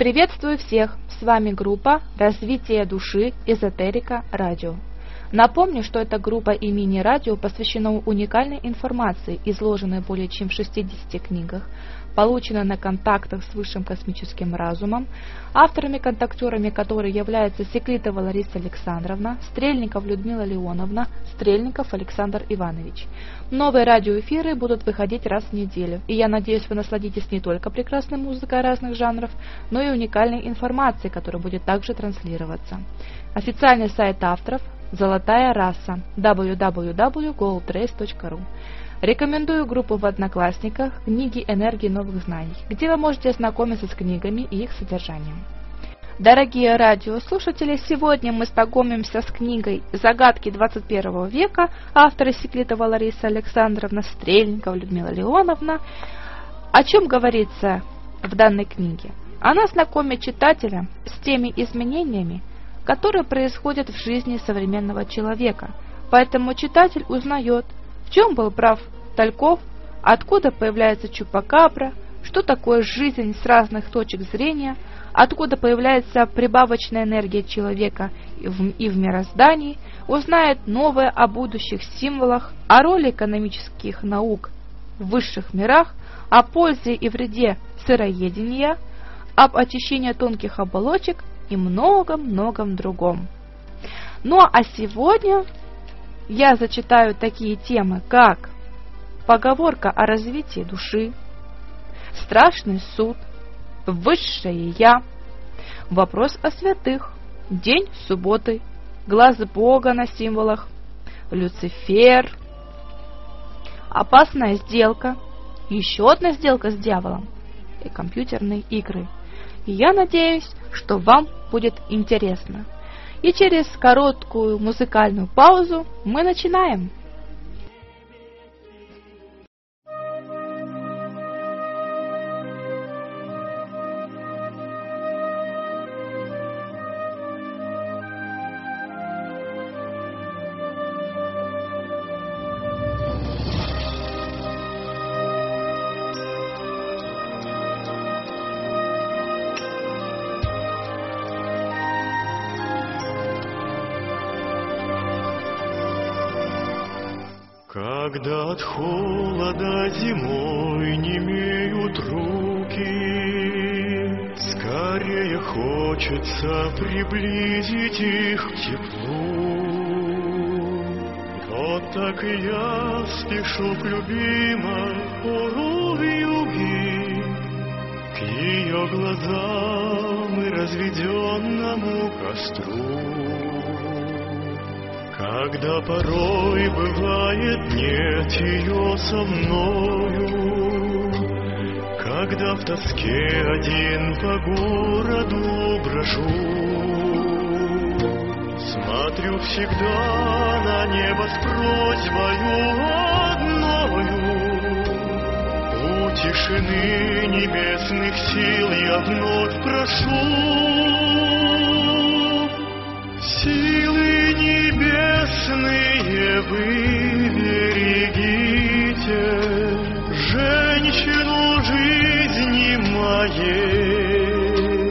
Приветствую всех! С вами группа «Развитие души. Эзотерика. Радио». Напомню, что эта группа и мини-радио посвящена уникальной информации, изложенной более чем в 60 книгах, полученной на контактах с высшим космическим разумом, авторами-контактерами которой являются Секлитова Лариса Александровна, Стрельников Людмила Леоновна, Стрельников Александр Иванович. Новые радиоэфиры будут выходить раз в неделю, и я надеюсь, вы насладитесь не только прекрасной музыкой разных жанров, но и уникальной информацией, которая будет также транслироваться. Официальный сайт авторов – Золотая раса www.goldrace.ru. Рекомендую группу в Одноклассниках «Книги энергии новых знаний», где вы можете ознакомиться с книгами и их содержанием. Дорогие радиослушатели, сегодня мы знакомимся с книгой «Загадки 21 века», авторы Секлитова Лариса Александровна, Стрельникова Людмила Леоновна. О чем говорится в данной книге? Она знакомит читателя с теми изменениями, которые происходят в жизни современного человека. Поэтому читатель узнает, в чем был прав Тальков, откуда появляется Чупакабра, что такое жизнь с разных точек зрения, откуда появляется прибавочная энергия человека и в мироздании, узнает новое о будущих символах, о роли экономических наук в высших мирах, о пользе и вреде сыроедения, об очищении тонких оболочек и многом-многом другом. Ну а сегодня я зачитаю такие темы, как поговорка о развитии души, страшный суд, высшее я, вопрос о святых, день субботы, глаз Бога на символах, Люцифер, опасная сделка, еще одна сделка с дьяволом и компьютерные игры. И я надеюсь, что вам будет интересно. И через короткую музыкальную паузу мы начинаем. Когда от холода зимой немеют руки, скорее хочется приблизить их к теплу. Вот так и я спешу к любимой порой юги, к ее глазам и разведенному костру. Когда порой бывает нет ее со мною, когда в тоске один по городу брожу, смотрю всегда на небо с просьбою одною. У тишины небесных сил я вновь прошу, силы небесные вы берегите женщину жизни моей.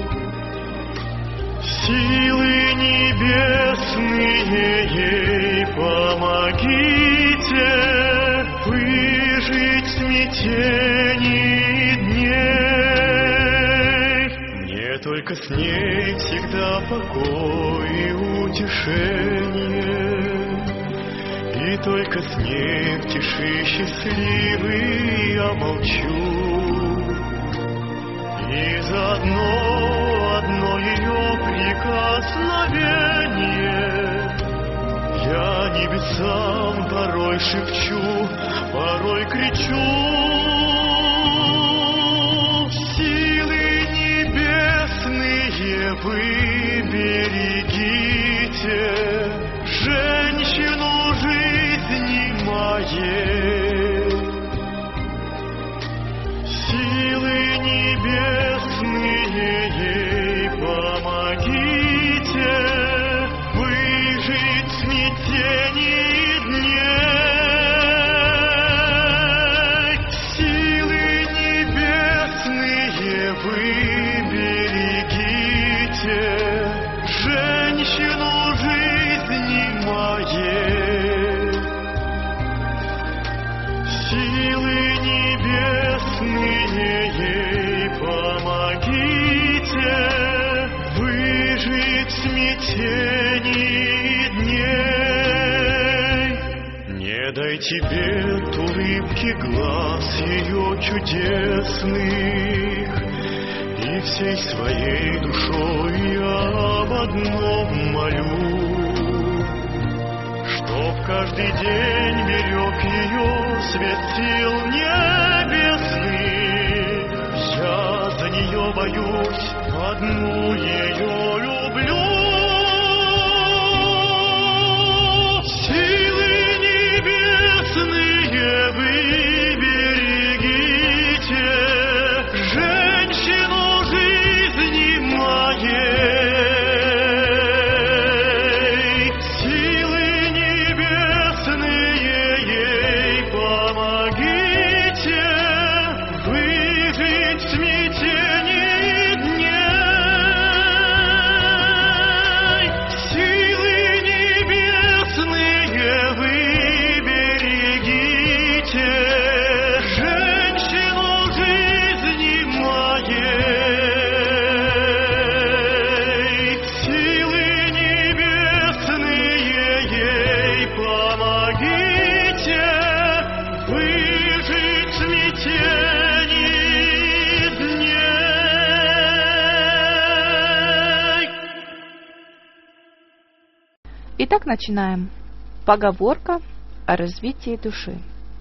Силы небесные ей помогите выжить в смятении дней. Мне только с ней всегда покой и утешение, и только с ней в тиши счастливый я молчу. И заодно одно ее прикосновение я небесам порой шепчу, порой кричу. Силы небесные вы берегите женщину жизни моей. Силы небесные ей помогите выжить в смятении дней. Силы небесные вы берегите течение дней. Не дай тебе от улыбки глаз ее чудесных, и всей своей душой я об одном молю, чтоб каждый день берег ее свет сил небесных. Я за нее боюсь, одну ее люблю. Силы небесные вы берегите женщину жизни моей. Силы небесные ей помогите выжить в смятении дней. Силы небесные вы берегите женщину жизни моей. Силы небесные ей помогите выжить в смятении дней. Итак, начинаем. Поговорка о развитии души.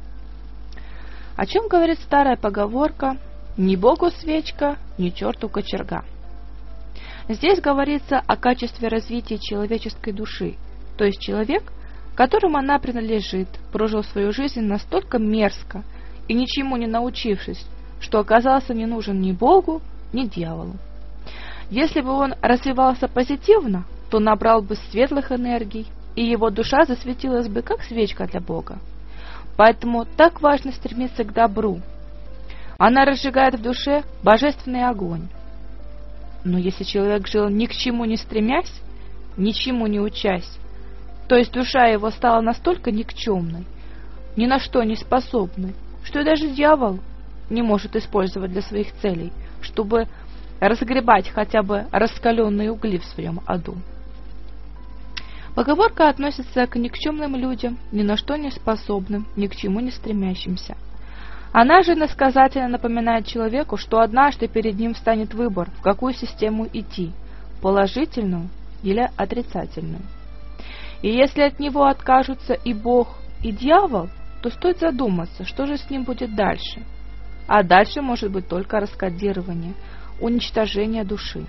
О чем говорит старая поговорка «Ни Богу свечка, ни черту кочерга». Здесь говорится о качестве развития человеческой души, то есть человек, которому она принадлежит, прожил свою жизнь настолько мерзко и ничему не научившись, что оказался не нужен ни Богу, ни дьяволу. Если бы он развивался позитивно, то набрал бы светлых энергий, и его душа засветилась бы, как свечка для Бога. Поэтому так важно стремиться к добру. Она разжигает в душе божественный огонь. Но если человек жил ни к чему не стремясь, ничему не учась, то есть душа его стала настолько никчемной, ни на что не способной, что и даже дьявол не может использовать для своих целей, чтобы разгребать хотя бы раскаленные угли в своем аду. Поговорка относится к никчемным людям, ни на что не способным, ни к чему не стремящимся. Она же иносказательно напоминает человеку, что однажды перед ним встанет выбор, в какую систему идти, положительную или отрицательную. И если от него откажутся и Бог, и дьявол, то стоит задуматься, что же с ним будет дальше. А дальше может быть только раскодирование, уничтожение души.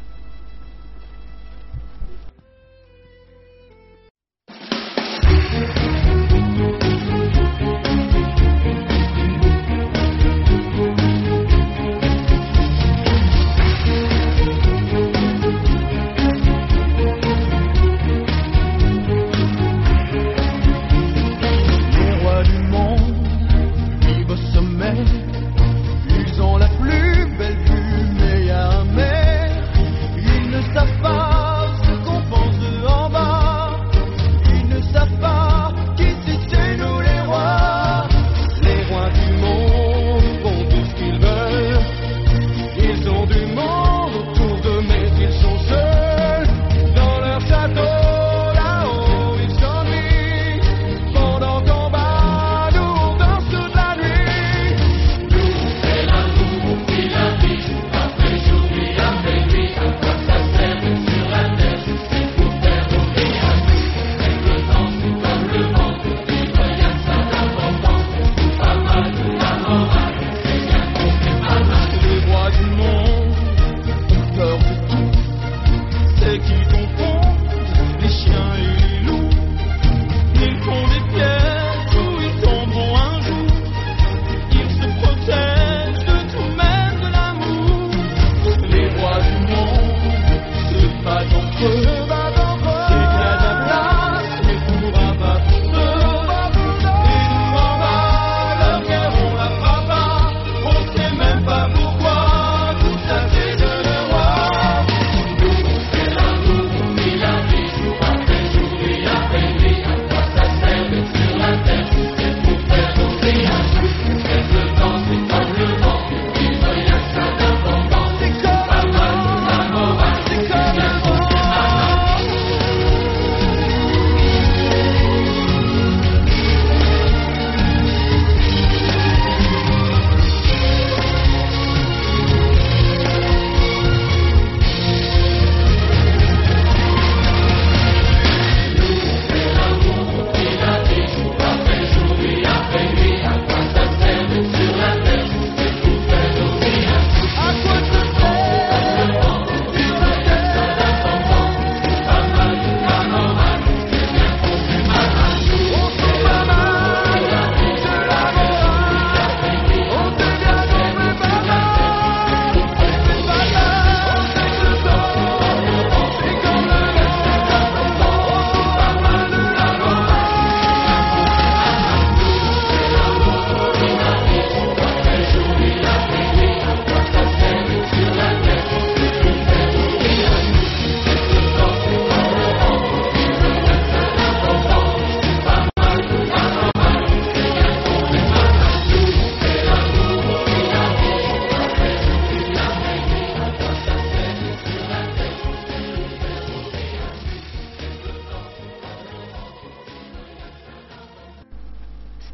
Ils ont la plus belle vue, mais y a un mais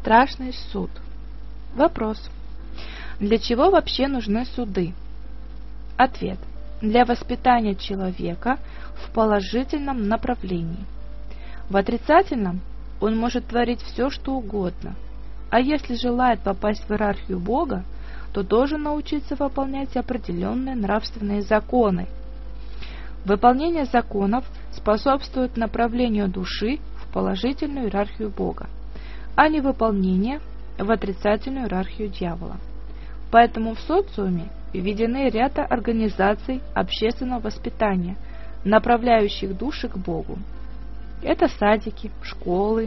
Страшный суд. Вопрос. Для чего вообще нужны суды? Ответ. Для воспитания человека в положительном направлении. В отрицательном он может творить все, что угодно, а если желает попасть в иерархию Бога, то должен научиться выполнять определенные нравственные законы. Выполнение законов способствует направлению души в положительную иерархию Бога, а не выполнение в отрицательную иерархию дьявола. Поэтому в социуме введены ряд организаций общественного воспитания, направляющих души к Богу. Это садики, школы,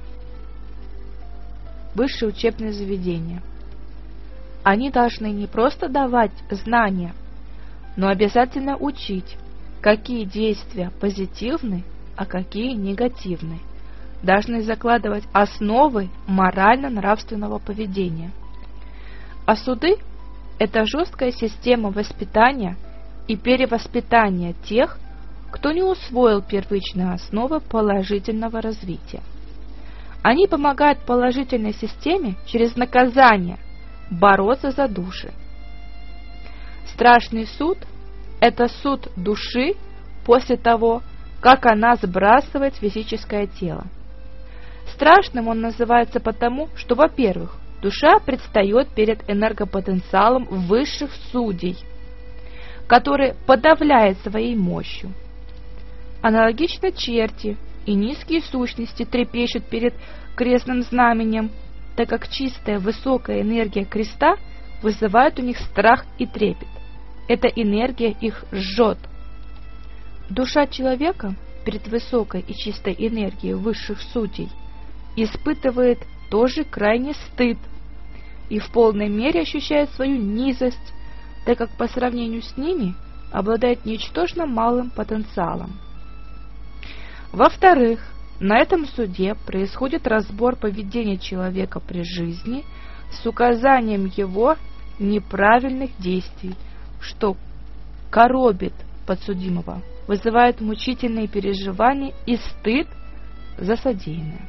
высшие учебные заведения. Они должны не просто давать знания, но обязательно учить, какие действия позитивны, а какие негативны. Должны закладывать основы морально-нравственного поведения. А суды – это жесткая система воспитания и перевоспитания тех, кто не усвоил первичные основы положительного развития. Они помогают положительной системе через наказание бороться за души. Страшный суд – это суд души после того, как она сбрасывает физическое тело. Страшным он называется потому, что, во-первых, душа предстает перед энергопотенциалом высших судей, который подавляет своей мощью. Аналогично черти и низкие сущности трепещут перед крестным знаменем, так как чистая высокая энергия креста вызывает у них страх и трепет. Эта энергия их жжет. Душа человека перед высокой и чистой энергией высших судей испытывает тоже крайний стыд и в полной мере ощущает свою низость, так как по сравнению с ними обладает ничтожно малым потенциалом. Во-вторых, на этом суде происходит разбор поведения человека при жизни с указанием его неправильных действий, что коробит подсудимого, вызывает мучительные переживания и стыд за содеянное.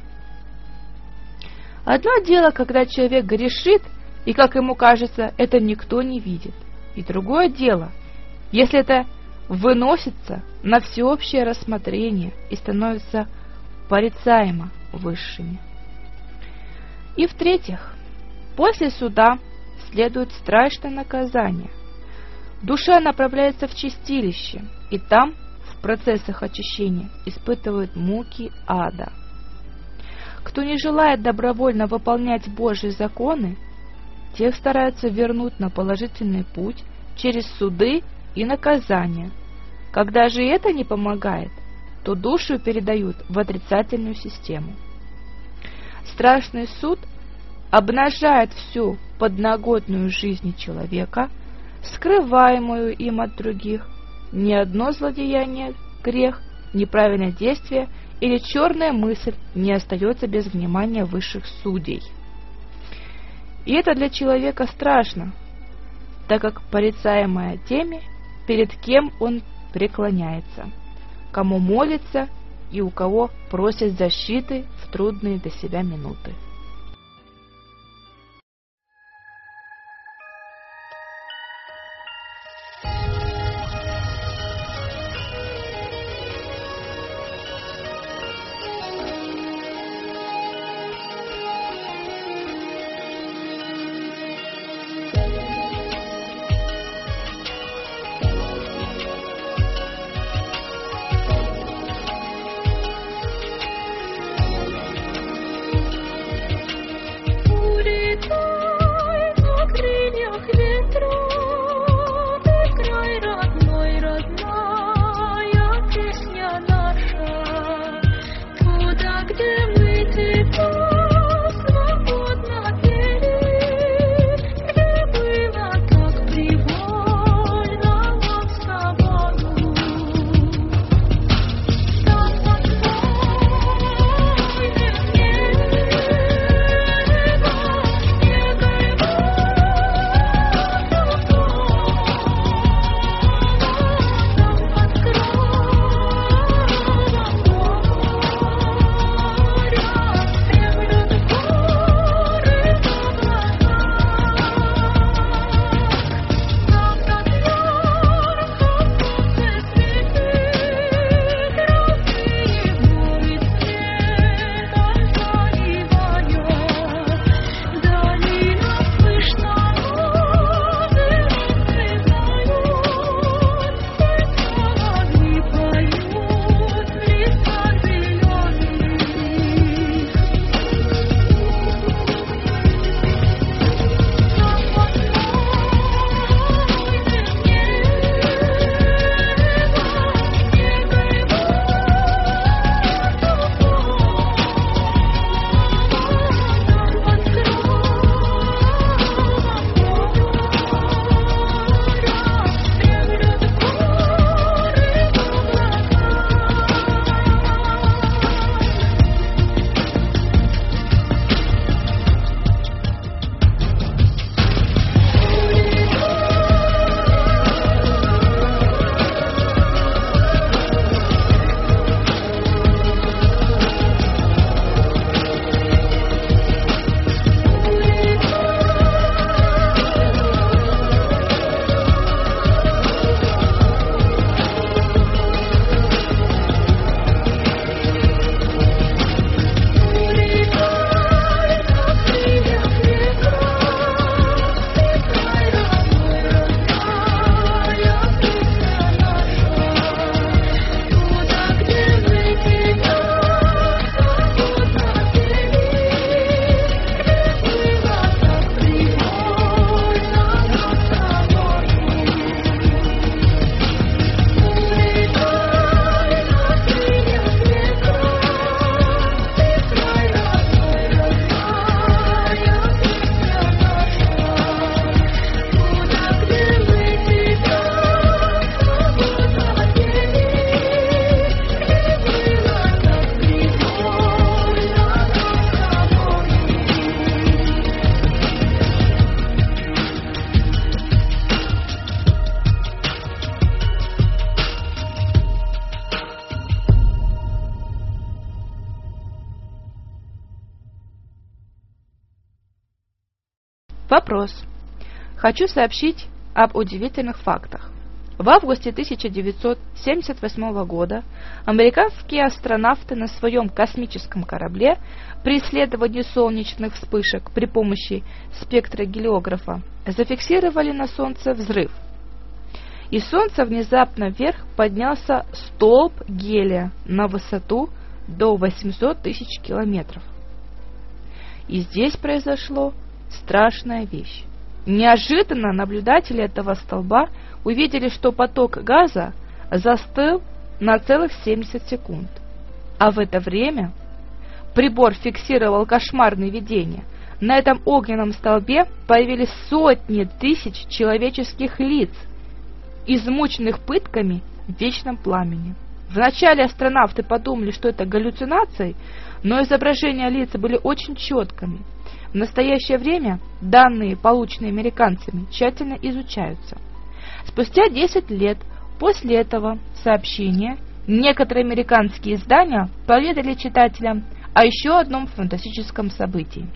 Одно дело, когда человек грешит, и, как ему кажется, это никто не видит. И другое дело, если это выносится на всеобщее рассмотрение и становится порицаемо высшими. И в-третьих, после суда следует страшное наказание. Душа направляется в чистилище, и там, в процессах очищения, испытывает муки ада. Кто не желает добровольно выполнять Божьи законы, тех стараются вернуть на положительный путь через суды и наказания. Когда же это не помогает, то душу передают в отрицательную систему. Страшный суд обнажает всю подноготную жизни человека, скрываемую им от других. Ни одно злодеяние, грех, неправильное действие или черная мысль не остается без внимания высших судей. И это для человека страшно, так как порицаемое теми, перед кем он преклоняется, кому молится и у кого просит защиты в трудные для себя минуты. Вопрос. Хочу сообщить об удивительных фактах. В августе 1978 года американские астронавты на своем космическом корабле при исследовании солнечных вспышек при помощи спектрогелиографа зафиксировали на Солнце взрыв. Из Солнца внезапно вверх поднялся столб гелия на высоту до 800 тысяч километров. И здесь произошло страшная вещь. Неожиданно наблюдатели этого столба увидели, что поток газа застыл на целых 70 секунд. А в это время прибор фиксировал кошмарные видения. На этом огненном столбе появились сотни тысяч человеческих лиц, измученных пытками в вечном пламени. Вначале астронавты подумали, что это галлюцинации, но изображения лиц были очень четкими. В настоящее время данные, полученные американцами, тщательно изучаются. Спустя 10 лет после этого сообщения некоторые американские издания поведали читателям о еще одном фантастическом событии.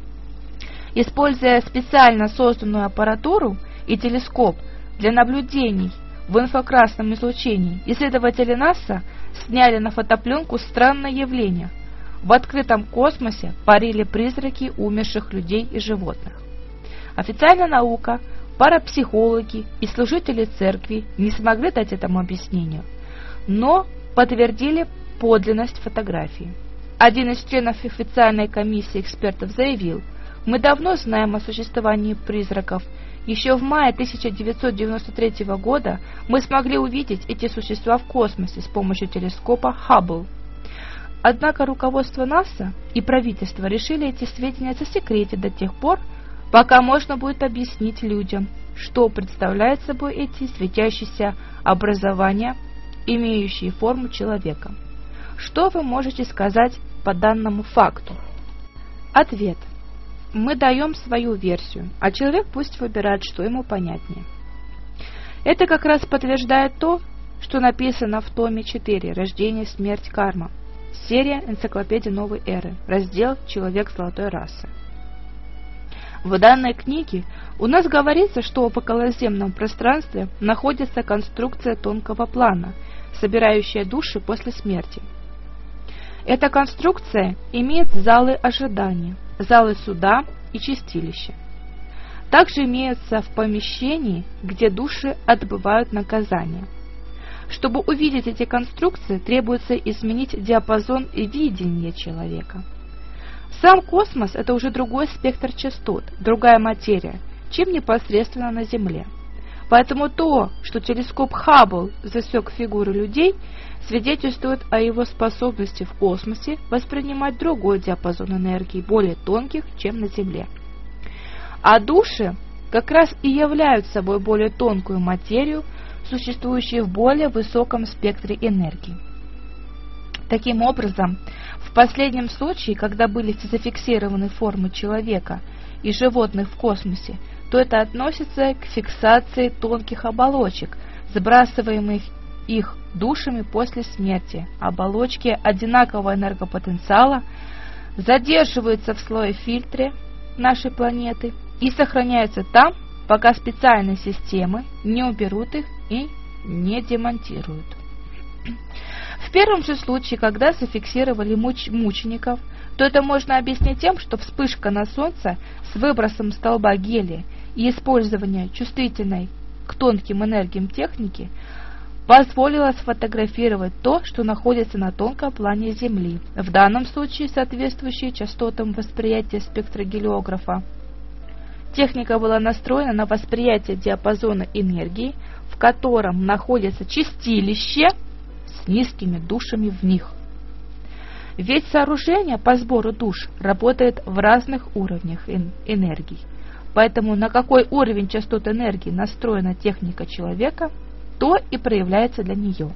Используя специально созданную аппаратуру и телескоп для наблюдений в инфракрасном излучении, исследователи НАСА сняли на фотопленку странное явление. В открытом космосе парили призраки умерших людей и животных. Официальная наука, парапсихологи и служители церкви не смогли дать этому объяснению, но подтвердили подлинность фотографии. Один из членов официальной комиссии экспертов заявил: «Мы давно знаем о существовании призраков. Еще в мае 1993 года мы смогли увидеть эти существа в космосе с помощью телескопа Хаббл». Однако руководство НАСА и правительство решили эти сведения засекретить до тех пор, пока можно будет объяснить людям, что представляют собой эти светящиеся образования, имеющие форму человека. Что вы можете сказать по данному факту? Ответ. Мы даем свою версию, а человек пусть выбирает, что ему понятнее. Это как раз подтверждает то, что написано в томе 4 «Рождение, смерть, карма». Серия «Энциклопедия новой эры», раздел «Человек золотой расы». В данной книге у нас говорится, что в околоземном пространстве находится конструкция тонкого плана, собирающая души после смерти. Эта конструкция имеет залы ожидания, залы суда и чистилища. Также имеются в помещении, где души отбывают наказание. Чтобы увидеть эти конструкции, требуется изменить диапазон видения человека. Сам космос – это уже другой спектр частот, другая материя, чем непосредственно на Земле. Поэтому то, что телескоп Хаббл засек фигуры людей, свидетельствует о его способности в космосе воспринимать другой диапазон энергии, более тонких, чем на Земле. А души как раз и являются собой более тонкую материю, существующие в более высоком спектре энергии. Таким образом, в последнем случае, когда были зафиксированы формы человека и животных в космосе, то это относится к фиксации тонких оболочек, сбрасываемых их душами после смерти. Оболочки одинакового энергопотенциала задерживаются в слое фильтре нашей планеты и сохраняются там, пока специальные системы не уберут их и не демонтируют. В первом же случае, когда зафиксировали мучеников, то это можно объяснить тем, что вспышка на Солнце с выбросом столба гелия и использование чувствительной к тонким энергиям техники позволило сфотографировать то, что находится на тонком плане Земли, в данном случае соответствующие частотам восприятия спектрогелиографа. Техника была настроена на восприятие диапазона энергии, в котором находится чистилище с низкими душами в них. Ведь сооружение по сбору душ работает в разных уровнях энергии, поэтому на какой уровень частот энергии настроена техника человека, то и проявляется для нее.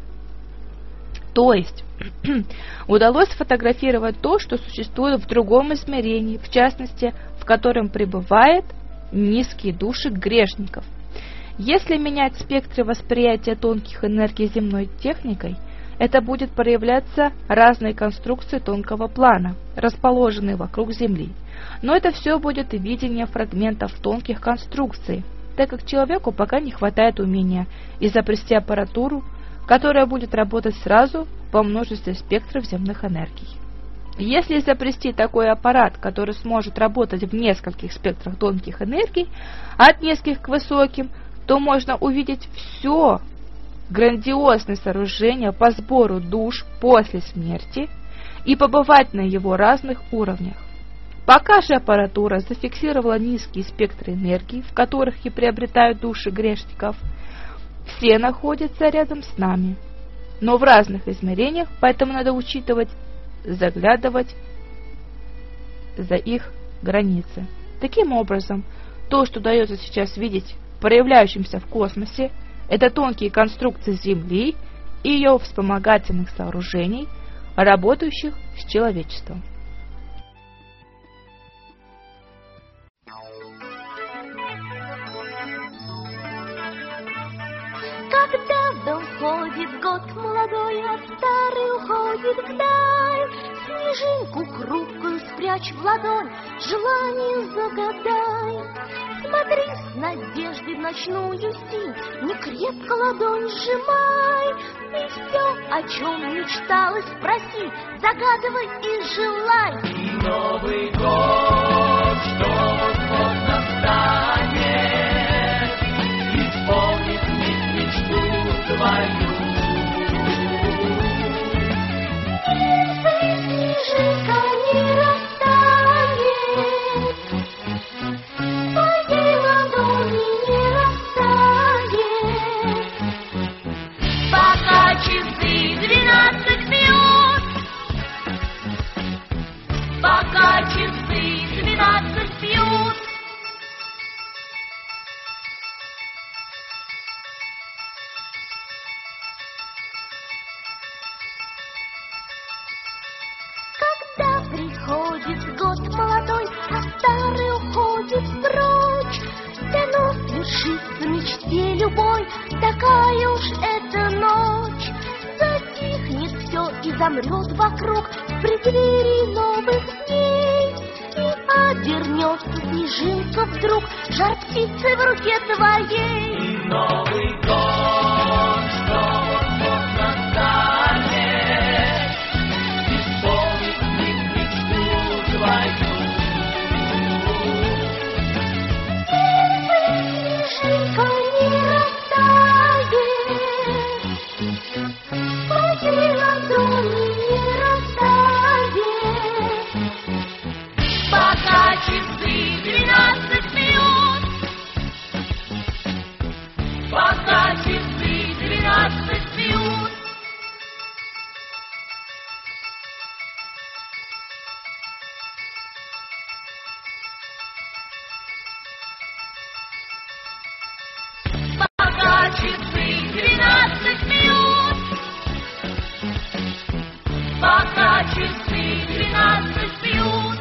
То есть удалось сфотографировать то, что существует в другом измерении, в частности, в котором пребывают низкие души грешников. Если менять спектры восприятия тонких энергий земной техникой, это будет проявляться разной конструкции тонкого плана, расположенной вокруг Земли. Но это все будет видение фрагментов тонких конструкций, так как человеку пока не хватает умения изобрести аппаратуру, которая будет работать сразу во множестве спектров земных энергий. Если изобрести такой аппарат, который сможет работать в нескольких спектрах тонких энергий, от низких к высоким, то можно увидеть все грандиозное сооружение по сбору душ после смерти и побывать на его разных уровнях. Пока же аппаратура зафиксировала низкие спектры энергии, в которых и приобретают души грешников, все находятся рядом с нами, но в разных измерениях, поэтому надо учитывать, заглядывать за их границы. Таким образом, то, что удается сейчас видеть проявляющимся в космосе, это тонкие конструкции Земли и ее вспомогательных сооружений, работающих с человечеством. Когда в дом входит год молодой, а старый уходит вдаль, снежинку хрупкую спрячь в ладонь, желание загадай. Смотри с надеждой в ночную синь, не крепко ладонь сжимай, и все, о чем мечталось, спроси, загадывай и желай. И Новый год, что вот настанет, исполнит мечту твою. Снежинка не растает, твоей ладони не растает. Пока часы 12 бьют, пока часы 12 бьют. Когда приходит год молодой, а старый уходит прочь, давно свершится мечте любой, такая уж эта ночь. Затихнет все и замрет вокруг в преддверии новых дней, и обернется снежинка вдруг жар птицы в руке твоей. И Новый год, что вот настанет, исполнит мечту твою. Снежинка не растает, твоей ладони не растает. Пока часы 12 бьют, пока часы 12 бьют. Пока часы 12 бьют, пока часы 12 бьют.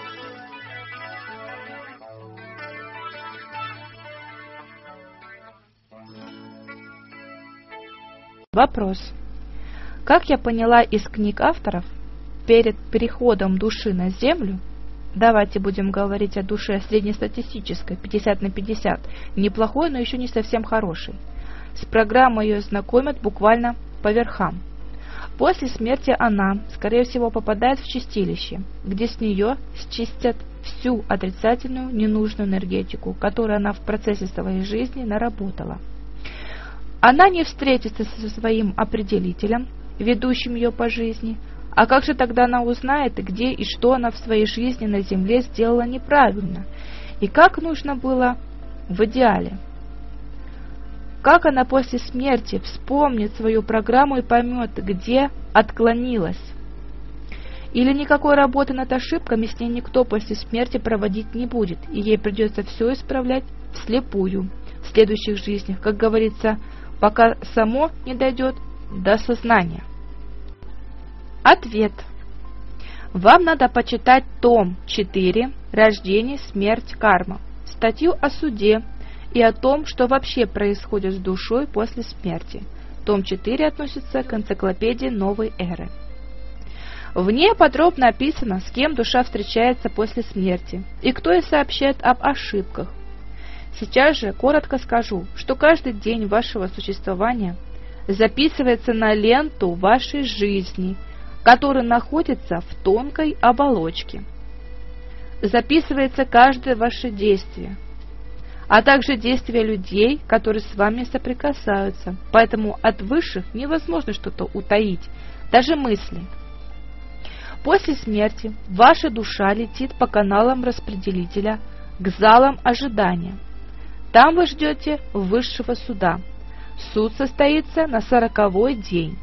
Вопрос. Как я поняла из книг авторов, перед переходом души на Землю, давайте будем говорить о душе среднестатистической, 50 на 50, неплохой, но еще не совсем хороший, с программой ее знакомят буквально по верхам. После смерти она, скорее всего, попадает в чистилище, где с нее счистят всю отрицательную, ненужную энергетику, которую она в процессе своей жизни наработала. Она не встретится со своим определителем, ведущим ее по жизни. А как же тогда она узнает, где и что она в своей жизни на Земле сделала неправильно? И как нужно было в идеале? Как она после смерти вспомнит свою программу и поймет, где отклонилась? Или никакой работы над ошибками с ней никто после смерти проводить не будет, и ей придется все исправлять вслепую в следующих жизнях, как говорится, пока само не дойдет до сознания? Ответ. Вам надо почитать том 4 «Рождение, смерть, карма», статью о суде и о том, что вообще происходит с душой после смерти. Том 4 относится к энциклопедии новой эры. В ней подробно описано, с кем душа встречается после смерти и кто ей сообщает об ошибках. Сейчас же коротко скажу, что каждый день вашего существования записывается на ленту вашей жизни, которая находится в тонкой оболочке. Записывается каждое ваше действие, а также действия людей, которые с вами соприкасаются, поэтому от высших невозможно что-то утаить, даже мысли. После смерти ваша душа летит по каналам распределителя к залам ожидания. Там вы ждете высшего суда. Суд состоится на 40-й день.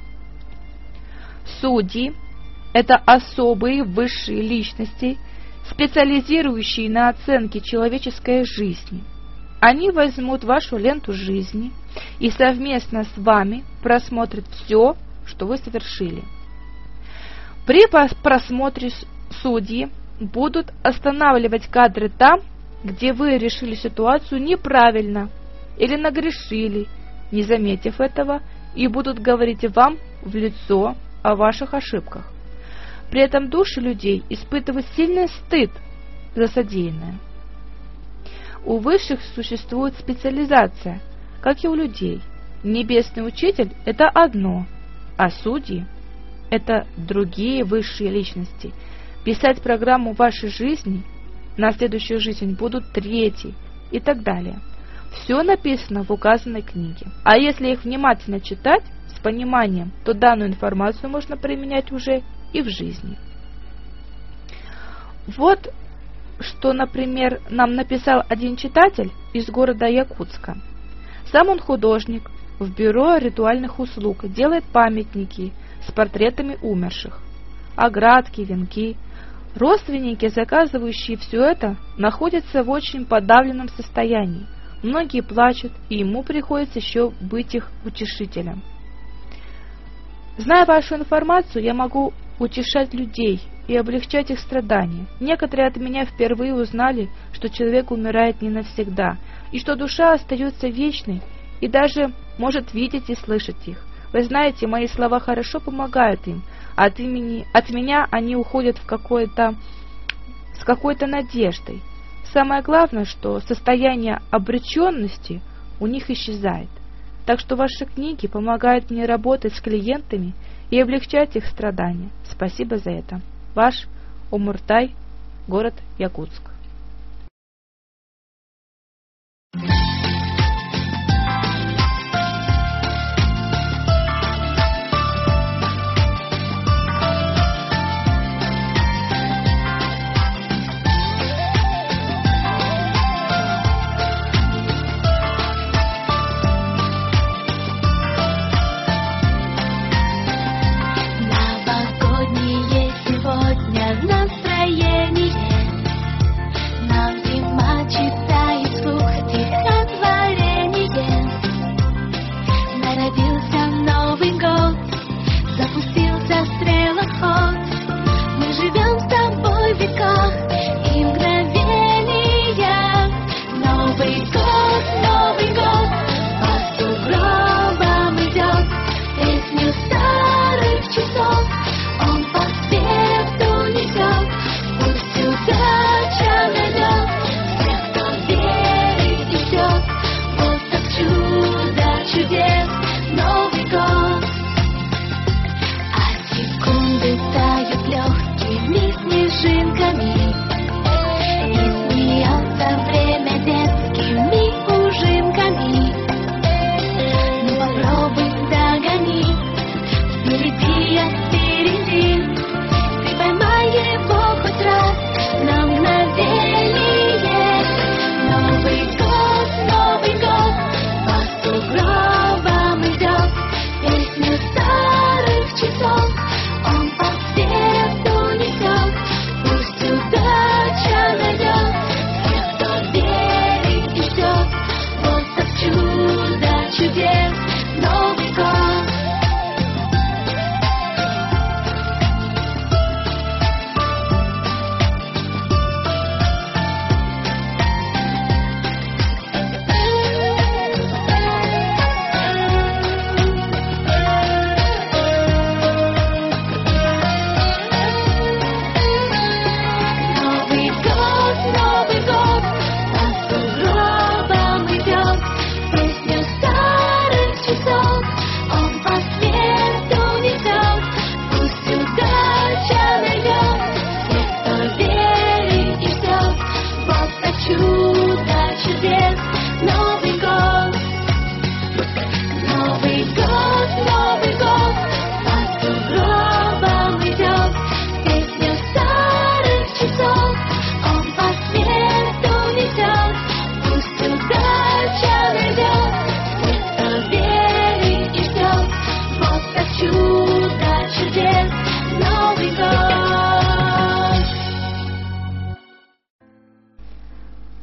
Судьи – это особые высшие личности, специализирующие на оценке человеческой жизни. Они возьмут вашу ленту жизни и совместно с вами просмотрят все, что вы совершили. При просмотре судьи будут останавливать кадры там, где вы решили ситуацию неправильно или нагрешили, не заметив этого, и будут говорить вам в лицо о ваших ошибках. При этом души людей испытывают сильный стыд за содеянное. У высших существует специализация, как и у людей. Небесный учитель – это одно, а судьи – это другие высшие личности. Писать программу вашей жизни на следующую жизнь будут третьи и так далее. Все написано в указанной книге. А если их внимательно читать с пониманием, то данную информацию можно применять уже и в жизни. Вот что, например, нам написал один читатель из города Якутска. Сам он художник, в бюро ритуальных услуг, делает памятники с портретами умерших, оградки, венки. Родственники, заказывающие все это, находятся в очень подавленном состоянии. Многие плачут, и ему приходится еще быть их утешителем. Зная вашу информацию, я могу утешать людей и облегчать их страдания. Некоторые от меня впервые узнали, что человек умирает не навсегда, и что душа остается вечной и даже может видеть и слышать их. Вы знаете, мои слова хорошо помогают им, а от меня они уходят с какой-то надеждой. Самое главное, что состояние обреченности у них исчезает. Так что ваши книги помогают мне работать с клиентами и облегчать их страдания. Спасибо за это. Ваш Умуртай, город Якутск. Нам зима читает вслух тихо.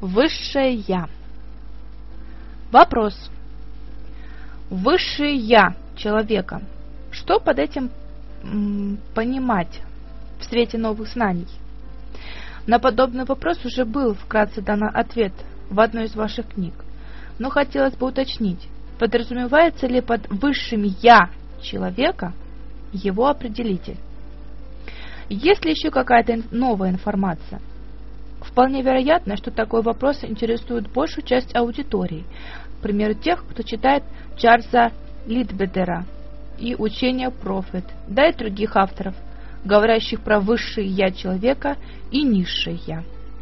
Высшее Я. Вопрос. Высшее Я человека. Что под этим понимать в свете новых знаний? На подобный вопрос уже был вкратце дан ответ в одной из ваших книг, но хотелось бы уточнить, подразумевается ли под высшим «я» человека его определитель? Есть ли еще какая-то новая информация? Вполне вероятно, что такой вопрос интересует большую часть аудитории, к примеру, тех, кто читает Чарльза Лидбедера и учение Профит, да и других авторов, говорящих про высшее «я» человека и низшее «я».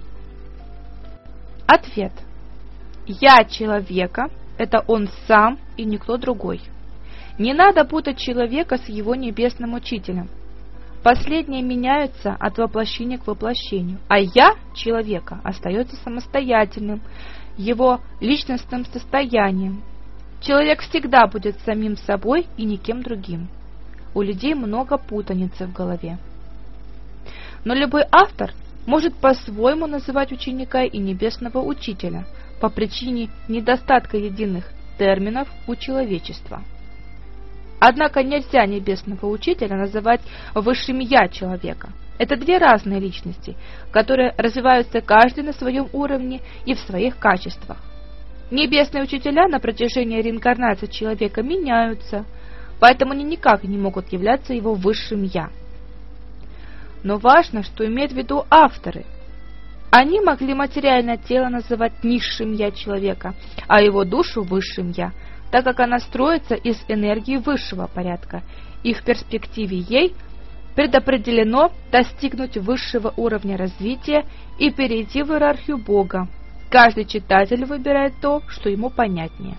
Ответ. «Я» человека – это он сам и никто другой. Не надо путать человека с его небесным учителем. Последние меняются от воплощения к воплощению, а «я» человека остается самостоятельным, его личностным состоянием. Человек всегда будет самим собой и никем другим. У людей много путаницы в голове. Но любой автор может по-своему называть ученика и небесного учителя по причине недостатка единых терминов у человечества. Однако нельзя небесного учителя называть высшим «я» человека. Это две разные личности, которые развиваются каждый на своем уровне и в своих качествах. Небесные учителя на протяжении реинкарнации человека меняются, поэтому они никак не могут являться его высшим «я». Но важно, что имеют в виду авторы. Они могли материальное тело называть низшим «я» человека, а его душу высшим «я», так как она строится из энергии высшего порядка, и в перспективе ей предопределено достигнуть высшего уровня развития и перейти в иерархию Бога. Каждый читатель выбирает то, что ему понятнее.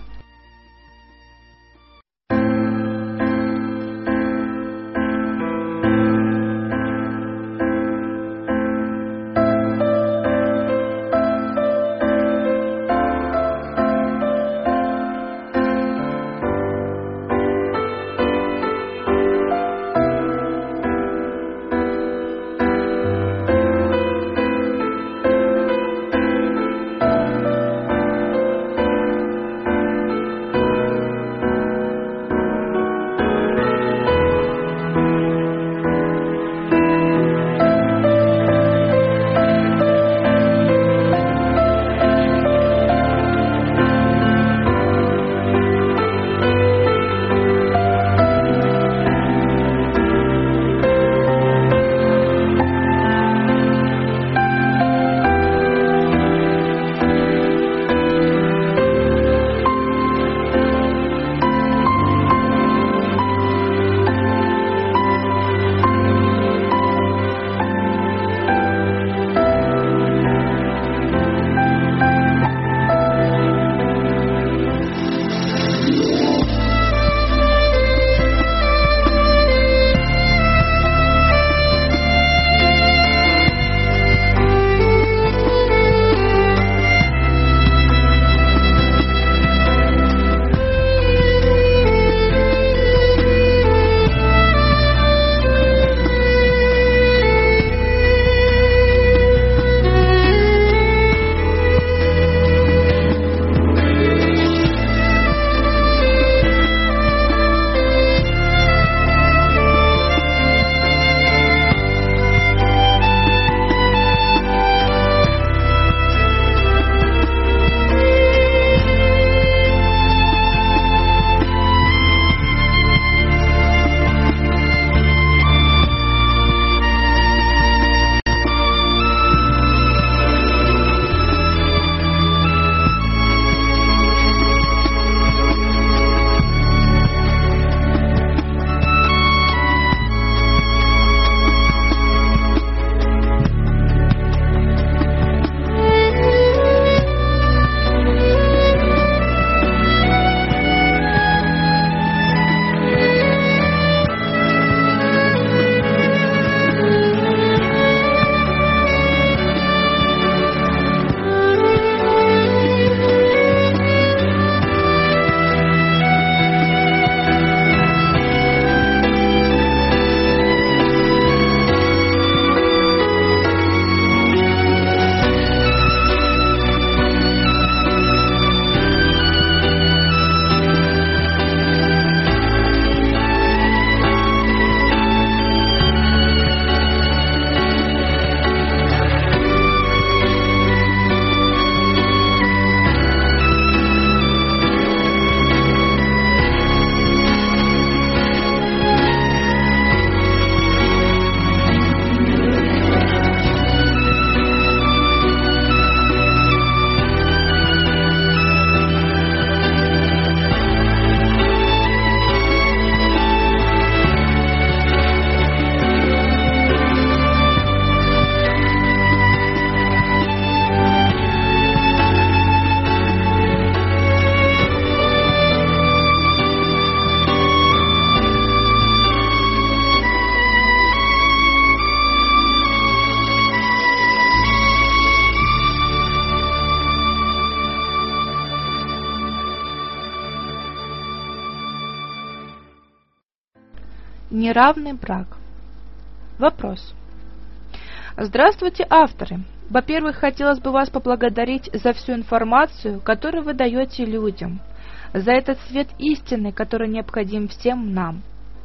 Неравный брак. Вопрос. Здравствуйте, авторы! Во-первых, хотелось бы вас поблагодарить за всю информацию, которую вы даете людям, за этот свет истины, который необходим всем нам.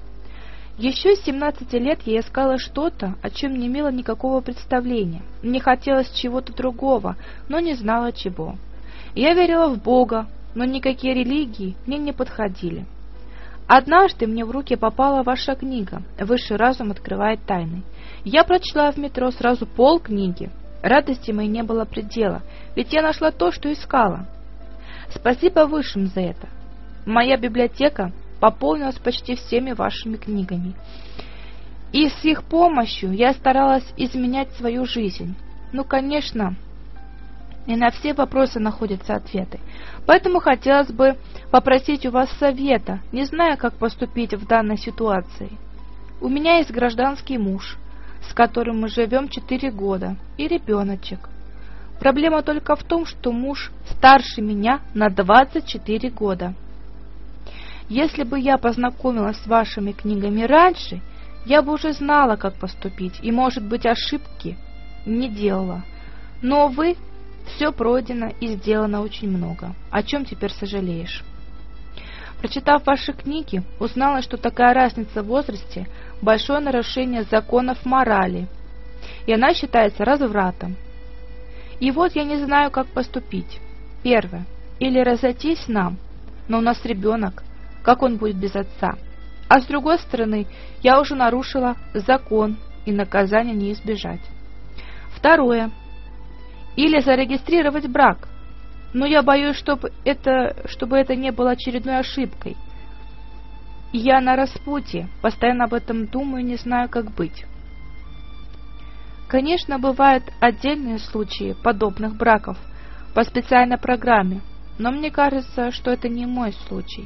Еще с 17 лет я искала что-то, о чем не имела никакого представления. Мне хотелось чего-то другого, но не знала чего. Я верила в Бога, но никакие религии мне не подходили. Однажды мне в руки попала ваша книга «Высший разум открывает тайны». Я прочла в метро сразу полкниги. Радости моей не было предела, ведь я нашла то, что искала. Спасибо высшим за это. Моя библиотека пополнилась почти всеми вашими книгами. И с их помощью я старалась изменять свою жизнь. Ну, конечно, не на все вопросы находятся ответы. Поэтому хотелось бы попросить у вас совета, не зная, как поступить в данной ситуации. У меня есть гражданский муж, с которым мы живем 4 года, и ребеночек. Проблема только в том, что муж старше меня на 24 года. Если бы я познакомилась с вашими книгами раньше, я бы уже знала, как поступить, и, может быть, ошибки не делала. Но, увы, все пройдено и сделано очень много. О чем теперь сожалеешь? Прочитав ваши книги, узнала, что такая разница в возрасте – большое нарушение законов морали, и она считается развратом. И вот я не знаю, как поступить. Первое. Или разойтись нам, но у нас ребенок, как он будет без отца? А с другой стороны, я уже нарушила закон, и наказания не избежать. Второе. Или зарегистрировать брак, но я боюсь, чтобы это не было очередной ошибкой. Я на распутье, постоянно об этом думаю, не знаю, как быть. Конечно, бывают отдельные случаи подобных браков по специальной программе, но мне кажется, что это не мой случай.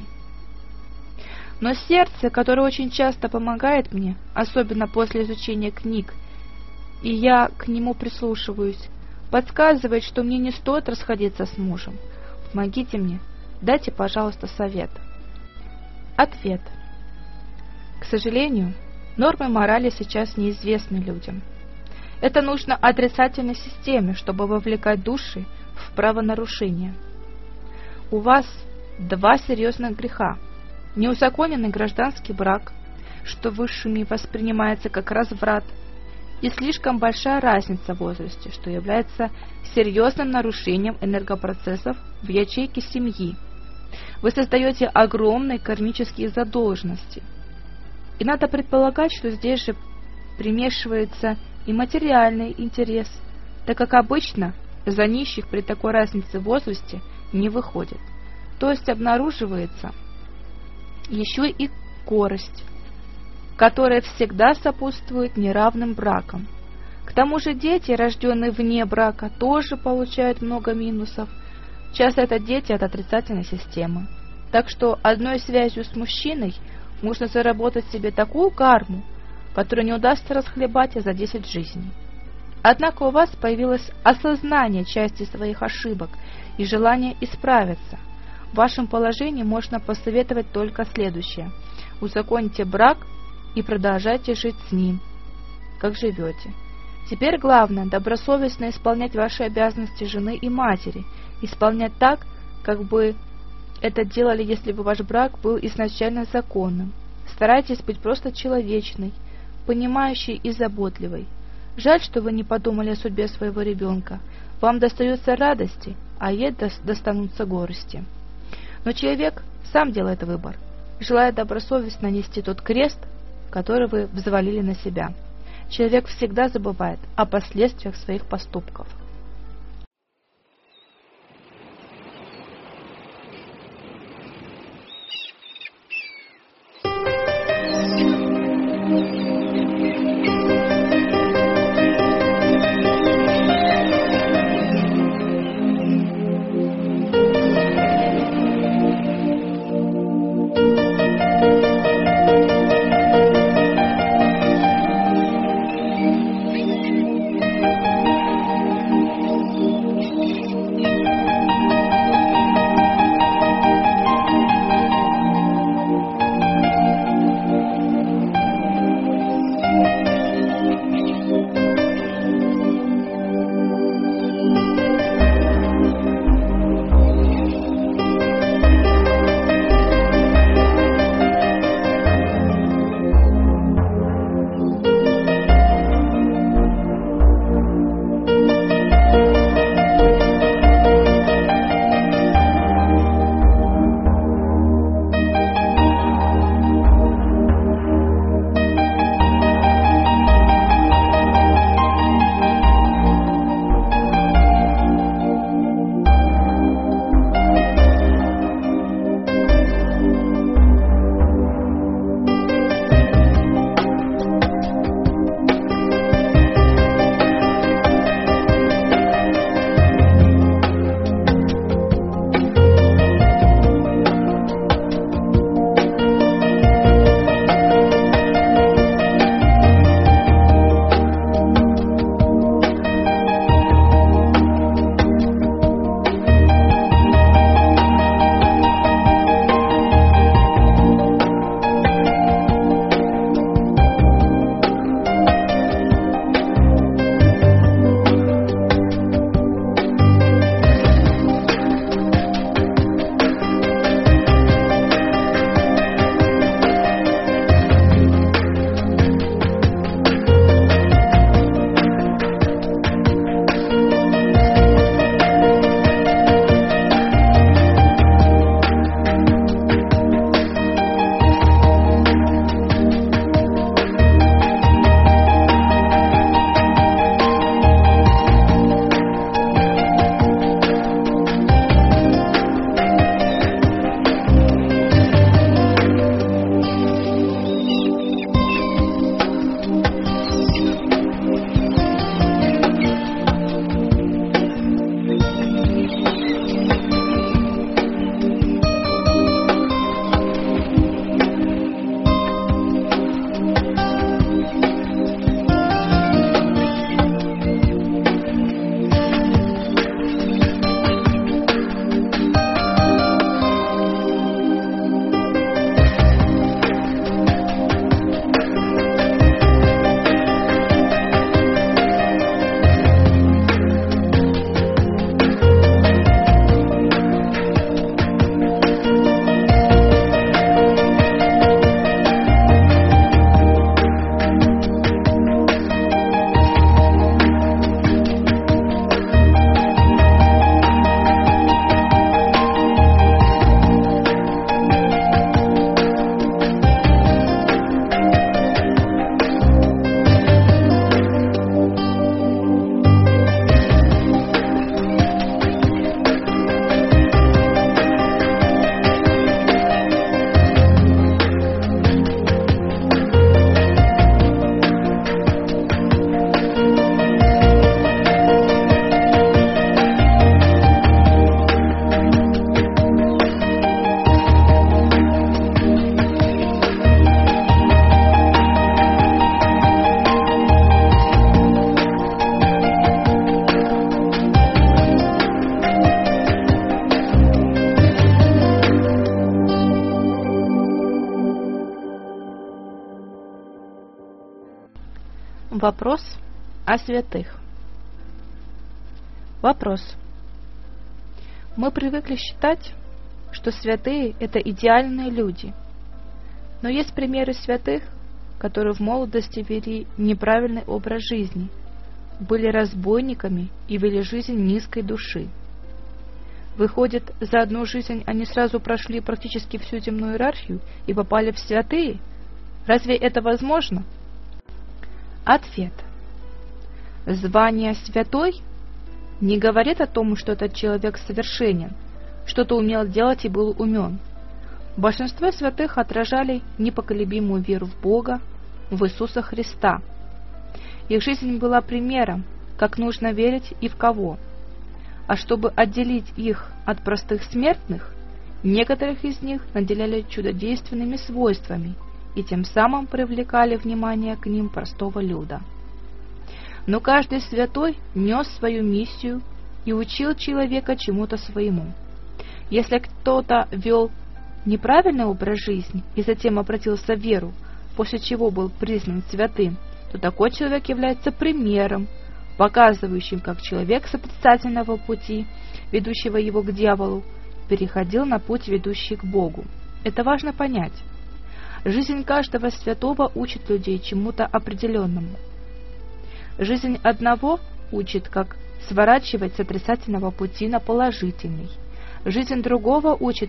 Но сердце, которое очень часто помогает мне, особенно после изучения книг, и я к нему прислушиваюсь, подсказывает, что мне не стоит расходиться с мужем. Помогите мне, дайте, пожалуйста, совет. Ответ. К сожалению, нормы морали сейчас неизвестны людям. Это нужно отрицательной системе, чтобы вовлекать души в правонарушение. У вас 2 серьезных греха. Неузаконенный гражданский брак, что высшими воспринимается как разврат, и слишком большая разница в возрасте, что является серьезным нарушением энергопроцессов в ячейке семьи. Вы создаете огромные кармические задолженности. И надо предполагать, что здесь же примешивается и материальный интерес, так как обычно за нищих при такой разнице в возрасте не выходит. То есть обнаруживается еще и корость, которая всегда сопутствует неравным бракам. К тому же дети, рожденные вне брака, тоже получают много минусов. Часто это дети от отрицательной системы. Так что одной связью с мужчиной можно заработать себе такую карму, которую не удастся расхлебать за 10 жизней. Однако у вас появилось осознание части своих ошибок и желание исправиться. В вашем положении можно посоветовать только следующее: узаконите брак и продолжайте жить с ним, как живете. Теперь главное добросовестно исполнять ваши обязанности жены и матери, исполнять так, как бы это делали, если бы ваш брак был изначально законным. Старайтесь быть просто человечной, понимающей и заботливой. Жаль, что вы не подумали о судьбе своего ребенка. Вам достаются радости, а ей достанутся горести. Но человек сам делает выбор, желая добросовестно нести тот крест, который вы взвалили на себя. Человек всегда забывает о последствиях своих поступков. Вопрос о святых. Вопрос. Мы привыкли считать, что святые – это идеальные люди. Но есть примеры святых, которые в молодости вели неправильный образ жизни, были разбойниками и вели жизнь низкой души. Выходит, за одну жизнь они сразу прошли практически всю земную иерархию и попали в святые? Разве это возможно? Ответ. Звание святой не говорит о том, что этот человек совершенен, что-то умел делать и был умен. Большинство святых отражали непоколебимую веру в Бога, в Иисуса Христа. Их жизнь была примером, как нужно верить и в кого. А чтобы отделить их от простых смертных, некоторых из них наделяли чудодейственными свойствами и тем самым привлекали внимание к ним простого люда. Но каждый святой нес свою миссию и учил человека чему-то своему. Если кто-то вел неправильный образ жизни и затем обратился в веру, после чего был признан святым, то такой человек является примером, показывающим, как человек с отрицательного пути, ведущего его к дьяволу, переходил на путь, ведущий к Богу. Это важно понять. Жизнь каждого святого учит людей чему-то определенному. Жизнь одного учит, как сворачивать с отрицательного пути на положительный. Жизнь другого учит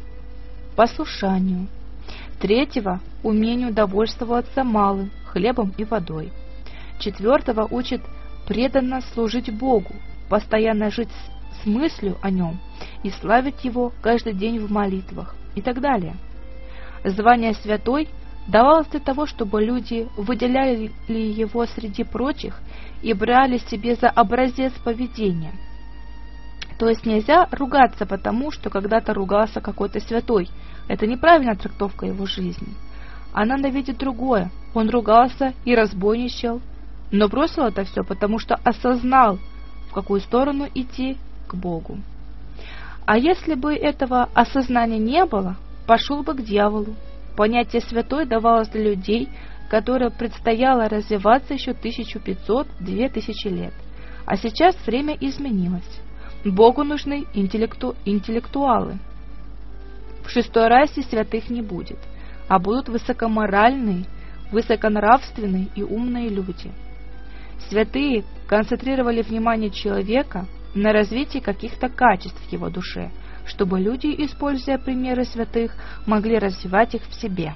послушанию. Третьего – умению довольствоваться малым, хлебом и водой. Четвертого учит преданно служить Богу, постоянно жить с мыслью о Нем и славить Его каждый день в молитвах и так далее. Звание святой давалось для того, чтобы люди выделяли его среди прочих и брали себе за образец поведения. То есть нельзя ругаться потому, что когда-то ругался какой-то святой. Это неправильная трактовка его жизни. А надо видеть другое. Он ругался и разбойничал, но бросил это все, потому что осознал, в какую сторону идти к Богу. А если бы этого осознания не было, пошел бы к дьяволу. Понятие святой давалось для людей, которым предстояло развиваться еще 1500-2000 лет. А сейчас время изменилось. Богу нужны интеллектуалы. В шестой расе святых не будет, а будут высокоморальные, высоконравственные и умные люди. Святые концентрировали внимание человека на развитии каких-то качеств в его душе, чтобы люди, используя примеры святых, могли развивать их в себе.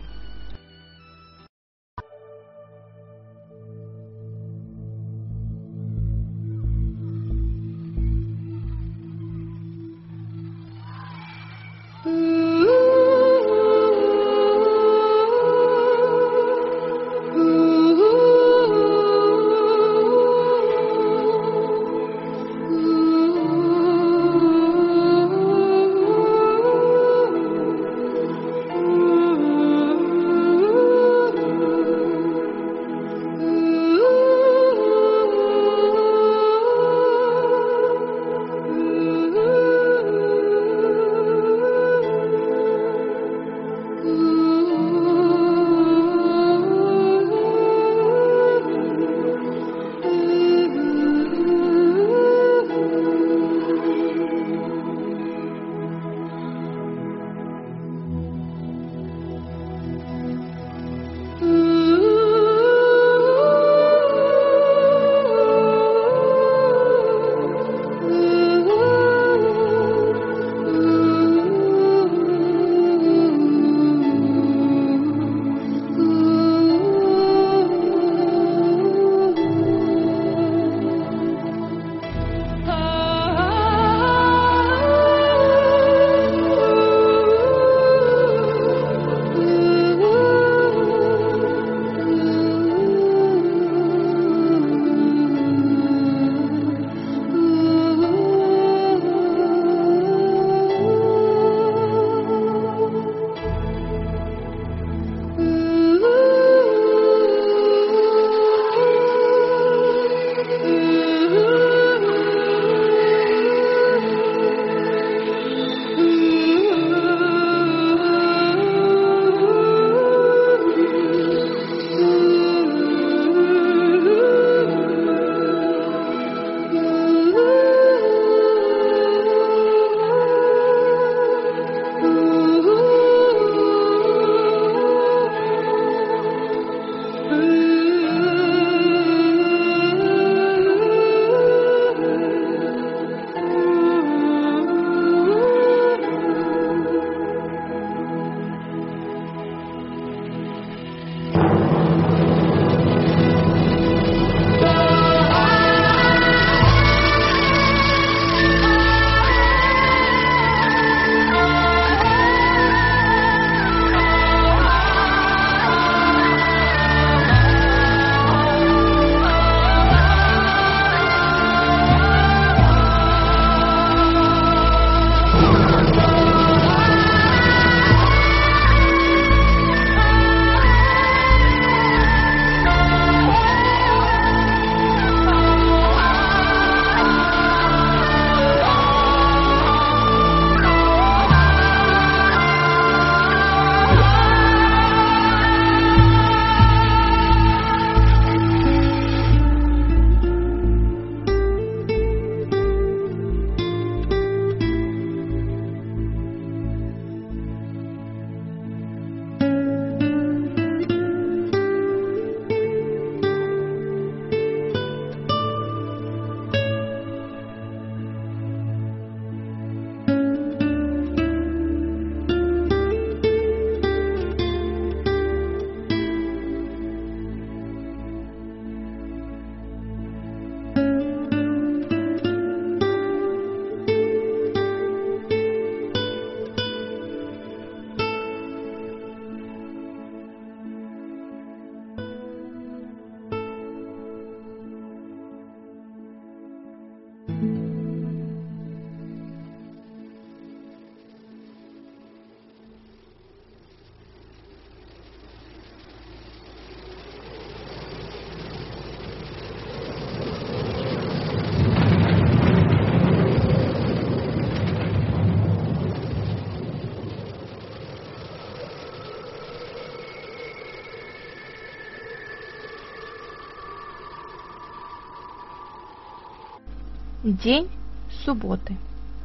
День субботы.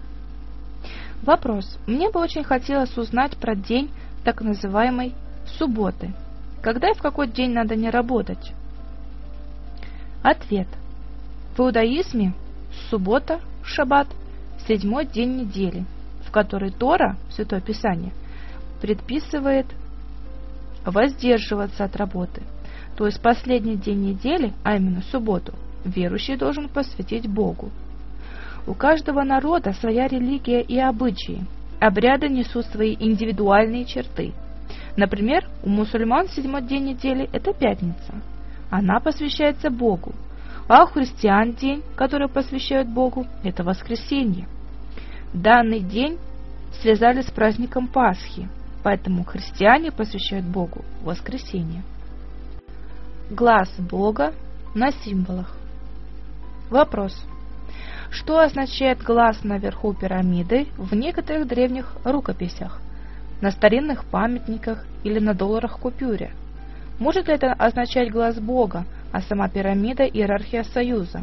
Вопрос. Мне бы очень хотелось узнать про день так называемой субботы. Когда и в какой день надо не работать? Ответ. В иудаизме суббота, шаббат, 7-й день недели, в который Тора, Святое Писание, предписывает воздерживаться от работы. То есть последний день недели, а именно субботу, верующий должен посвятить Богу. У каждого народа своя религия и обычаи. Обряды несут свои индивидуальные черты. Например, у мусульман 7-й день недели – это пятница. Она посвящается Богу. А у христиан день, который посвящают Богу, это воскресенье. Данный день связали с праздником Пасхи, поэтому христиане посвящают Богу воскресенье. Глаз Бога на символах. Вопрос. Что означает глаз наверху пирамиды в некоторых древних рукописях, на старинных памятниках или на долларах-купюре? Может ли это означать глаз Бога, а сама пирамида – иерархия союза?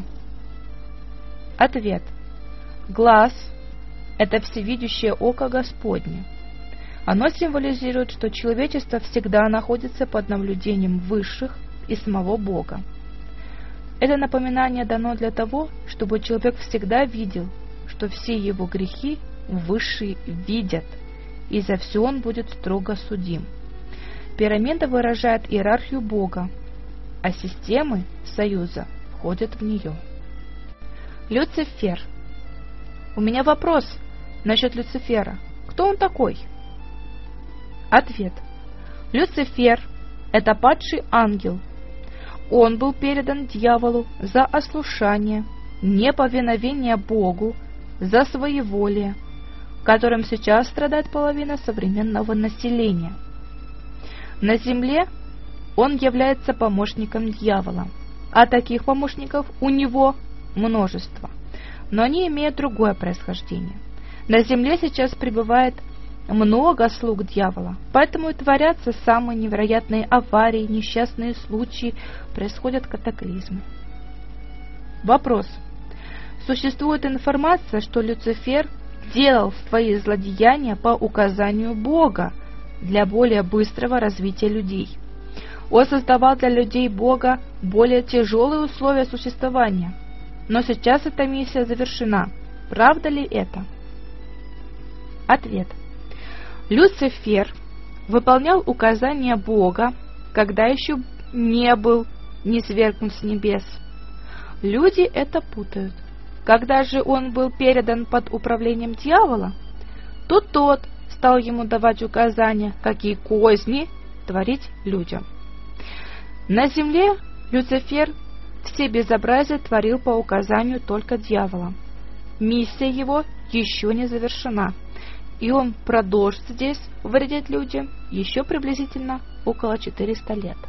Ответ. Глаз – это всевидящее око Господне. Оно символизирует, что человечество всегда находится под наблюдением высших и самого Бога. Это напоминание дано для того, чтобы человек всегда видел, что все его грехи высшие видят, и за все он будет строго судим. Пирамида выражает иерархию Бога, а системы союза входят в нее. Люцифер. У меня вопрос насчет Люцифера. Кто он такой? Ответ. Люцифер – это падший ангел. Он был передан дьяволу за ослушание, неповиновение Богу, за своеволие, которым сейчас страдает половина современного населения. На земле он является помощником дьявола, а таких помощников у него множество, но они имеют другое происхождение. На земле сейчас пребывает много слуг дьявола, поэтому и творятся самые невероятные аварии, несчастные случаи, происходят катаклизмы. Вопрос. Существует информация, что Люцифер делал свои злодеяния по указанию Бога для более быстрого развития людей. Он создавал для людей Бога более тяжелые условия существования, но сейчас эта миссия завершена. Правда ли это? Ответ. Люцифер выполнял указания Бога, когда еще не был низвергнут с небес. Люди это путают. Когда же он был передан под управлением дьявола, то тот стал ему давать указания, какие козни творить людям. На земле Люцифер все безобразия творил по указанию только дьявола. Миссия его еще не завершена, и он продолжит здесь вредить людям еще приблизительно около 400 лет.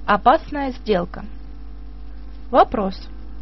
Опасная сделка. Вопрос.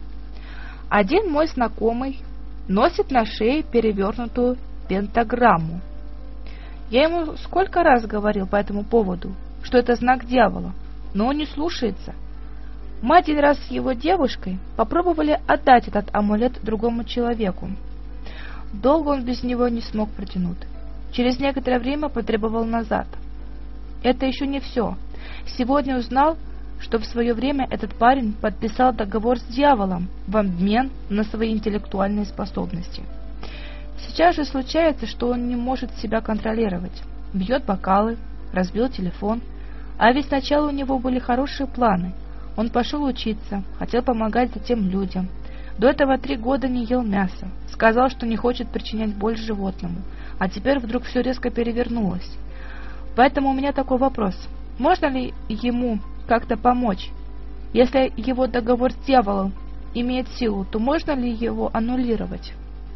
Один мой знакомый носит на шее перевернутую пентаграмму. Я ему сколько раз говорил по этому поводу, что это знак дьявола, но он не слушается. Мы один раз с его девушкой попробовали отдать этот амулет другому человеку. Долго он без него не смог протянуть. Через некоторое время потребовал назад. Это еще не все. Сегодня узнал, что в свое время этот парень подписал договор с дьяволом в обмен на свои интеллектуальные способности. Сейчас же случается, что он не может себя контролировать. Бьет бокалы, разбил телефон. А ведь сначала у него были хорошие планы. Он пошел учиться, хотел помогать затем людям. До этого 3 года не ел мясо. Сказал, что не хочет причинять боль животному. А теперь вдруг все резко перевернулось. Поэтому у меня такой вопрос. Можно ли ему как-то помочь? Если его договор с дьяволом имеет силу, то можно ли его аннулировать?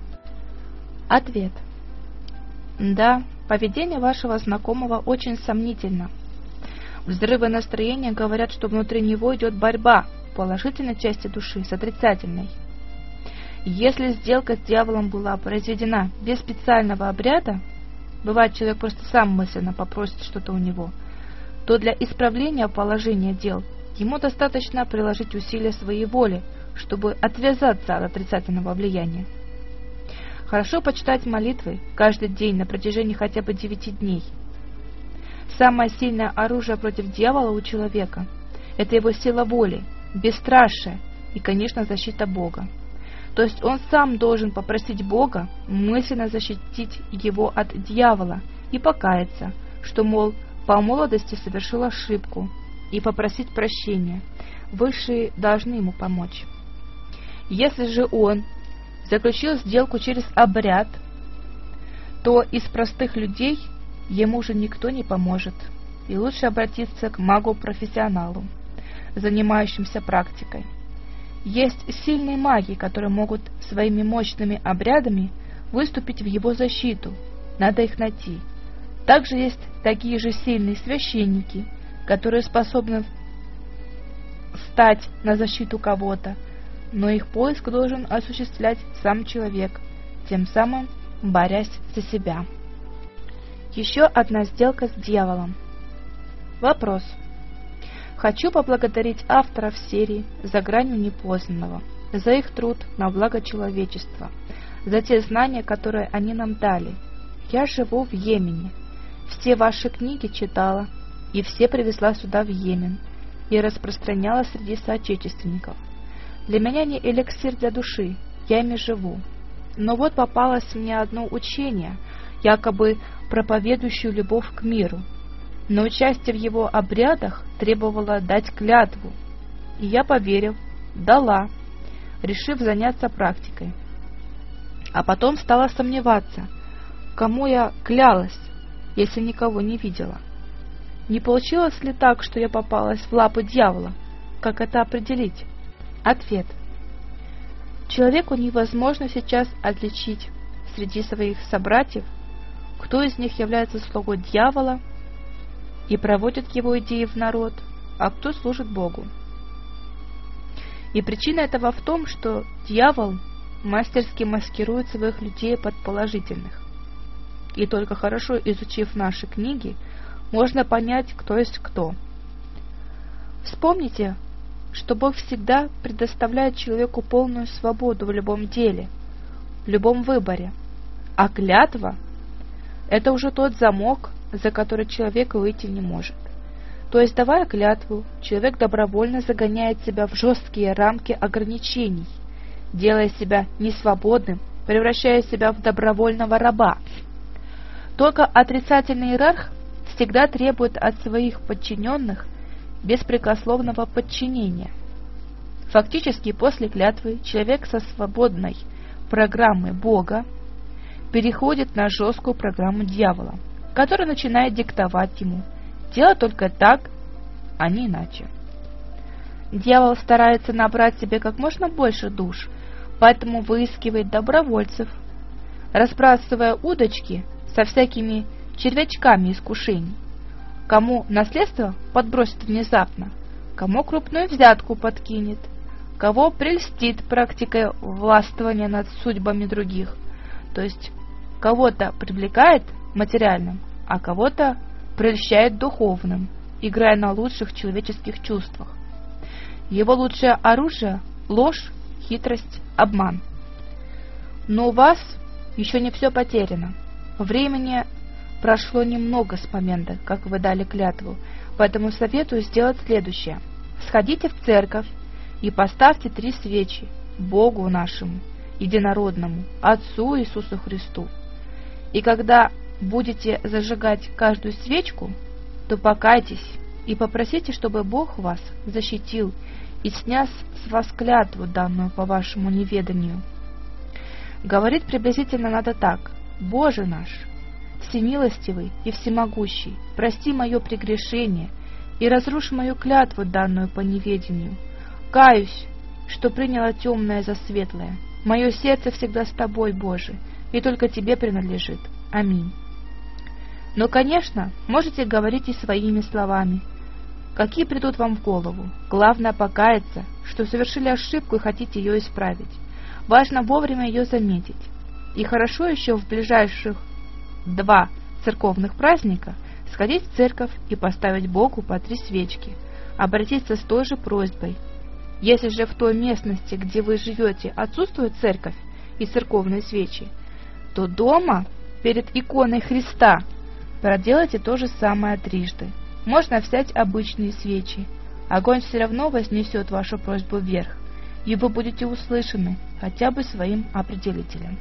Ответ. Да, поведение вашего знакомого очень сомнительно. Взрывы настроения говорят, что внутри него идет борьба положительной части души с отрицательной. Если сделка с дьяволом была произведена без специального обряда, бывает, человек просто сам мысленно попросит что-то у него, то для исправления положения дел ему достаточно приложить усилия своей воли, чтобы отвязаться от отрицательного влияния. Хорошо почитать молитвы каждый день на протяжении хотя бы 9 дней. Самое сильное оружие против дьявола у человека – это его сила воли, бесстрашие и, конечно, защита Бога. То есть он сам должен попросить Бога мысленно защитить его от дьявола и покаяться, что, мол, по молодости совершил ошибку, и попросить прощения. Высшие должны ему помочь. Если же он заключил сделку через обряд, то из простых людей ему же никто не поможет, и лучше обратиться к магу-профессионалу, занимающимся практикой. Есть сильные маги, которые могут своими мощными обрядами выступить в его защиту. Надо их найти. Также есть такие же сильные священники, которые способны встать на защиту кого-то, но их поиск должен осуществлять сам человек, тем самым борясь за себя. Еще одна сделка с дьяволом. Вопрос. Хочу поблагодарить авторов серии «За гранью непознанного» за их труд на благо человечества, за те знания, которые они нам дали. Я живу в Йемене. Все ваши книги читала, и все привезла сюда в Йемен, и распространяла среди соотечественников. Для меня не эликсир для души, я ими живу. Но вот попалось мне одно учение, якобы проповедующее любовь к миру. Но участие в его обрядах требовало дать клятву, и я, поверив, дала, решив заняться практикой. А потом стала сомневаться, кому я клялась, если никого не видела. Не получилось ли так, что я попалась в лапы дьявола? Как это определить? Ответ. Человеку невозможно сейчас отличить среди своих собратьев, кто из них является слугой дьявола и проводит его идеи в народ, а кто служит Богу. И причина этого в том, что дьявол мастерски маскирует своих людей под положительных. И только хорошо изучив наши книги, можно понять, кто есть кто. Вспомните, что Бог всегда предоставляет человеку полную свободу в любом деле, в любом выборе. А клятва – это уже тот замок, за который человек выйти не может. То есть, давая клятву, человек добровольно загоняет себя в жесткие рамки ограничений, делая себя несвободным, превращая себя в добровольного раба. Только отрицательный иерарх всегда требует от своих подчиненных беспрекословного подчинения. Фактически, после клятвы человек со свободной программы Бога переходит на жесткую программу дьявола, который начинает диктовать ему делать только так, а не иначе. Дьявол старается набрать себе как можно больше душ, поэтому выискивает добровольцев, разбрасывая удочки со всякими червячками искушений. Кому наследство подбросит внезапно, кому крупную взятку подкинет, кого прельстит практикой властвования над судьбами других, то есть кого-то привлекает материальным, а кого-то прельщает духовным, играя на лучших человеческих чувствах. Его лучшее оружие – ложь, хитрость, обман. Но у вас еще не все потеряно. Времени прошло немного с момента, как вы дали клятву, поэтому советую сделать следующее. Сходите в церковь и поставьте 3 свечи Богу нашему, единородному, Отцу Иисусу Христу. И когда будете зажигать каждую свечку, то покайтесь и попросите, чтобы Бог вас защитил и снял с вас клятву, данную по вашему неведанию. Говорить приблизительно надо так: Боже наш, всемилостивый и всемогущий, прости мое прегрешение и разрушь мою клятву, данную по неведению. Каюсь, что приняла темное за светлое. Мое сердце всегда с тобой, Боже, и только тебе принадлежит. Аминь. Но, конечно, можете говорить и своими словами, какие придут вам в голову. Главное покаяться, что совершили ошибку и хотите ее исправить. Важно вовремя ее заметить. И хорошо еще в ближайших 2 церковных праздника сходить в церковь и поставить Богу по 3 свечки, обратиться с той же просьбой. Если же в той местности, где вы живете, отсутствует церковь и церковные свечи, то дома перед иконой Христа проделайте то же самое 3. Можно взять обычные свечи. Огонь все равно вознесет вашу просьбу вверх, и вы будете услышаны хотя бы своим определителем.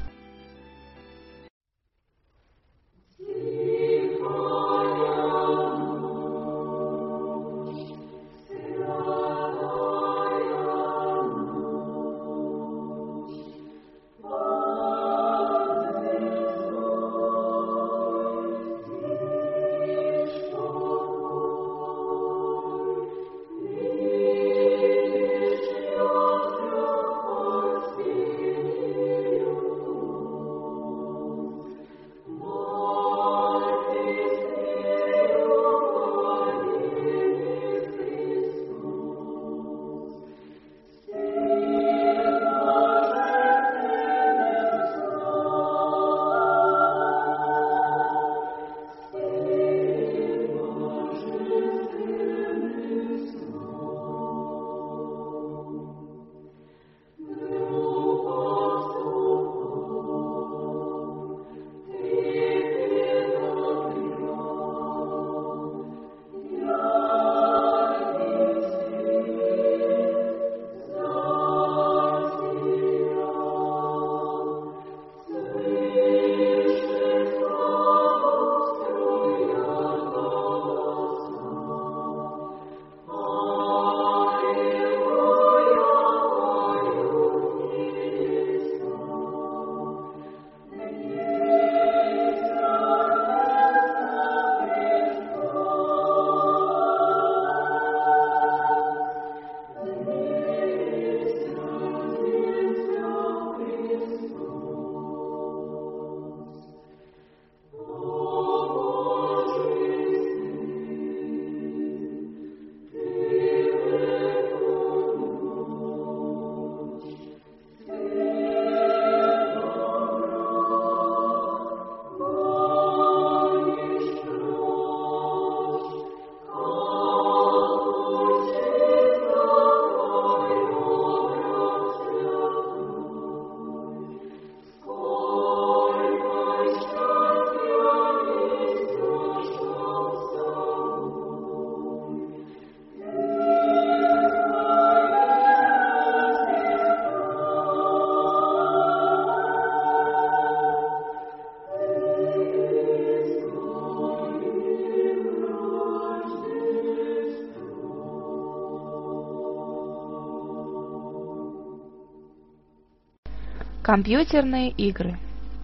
Компьютерные игры.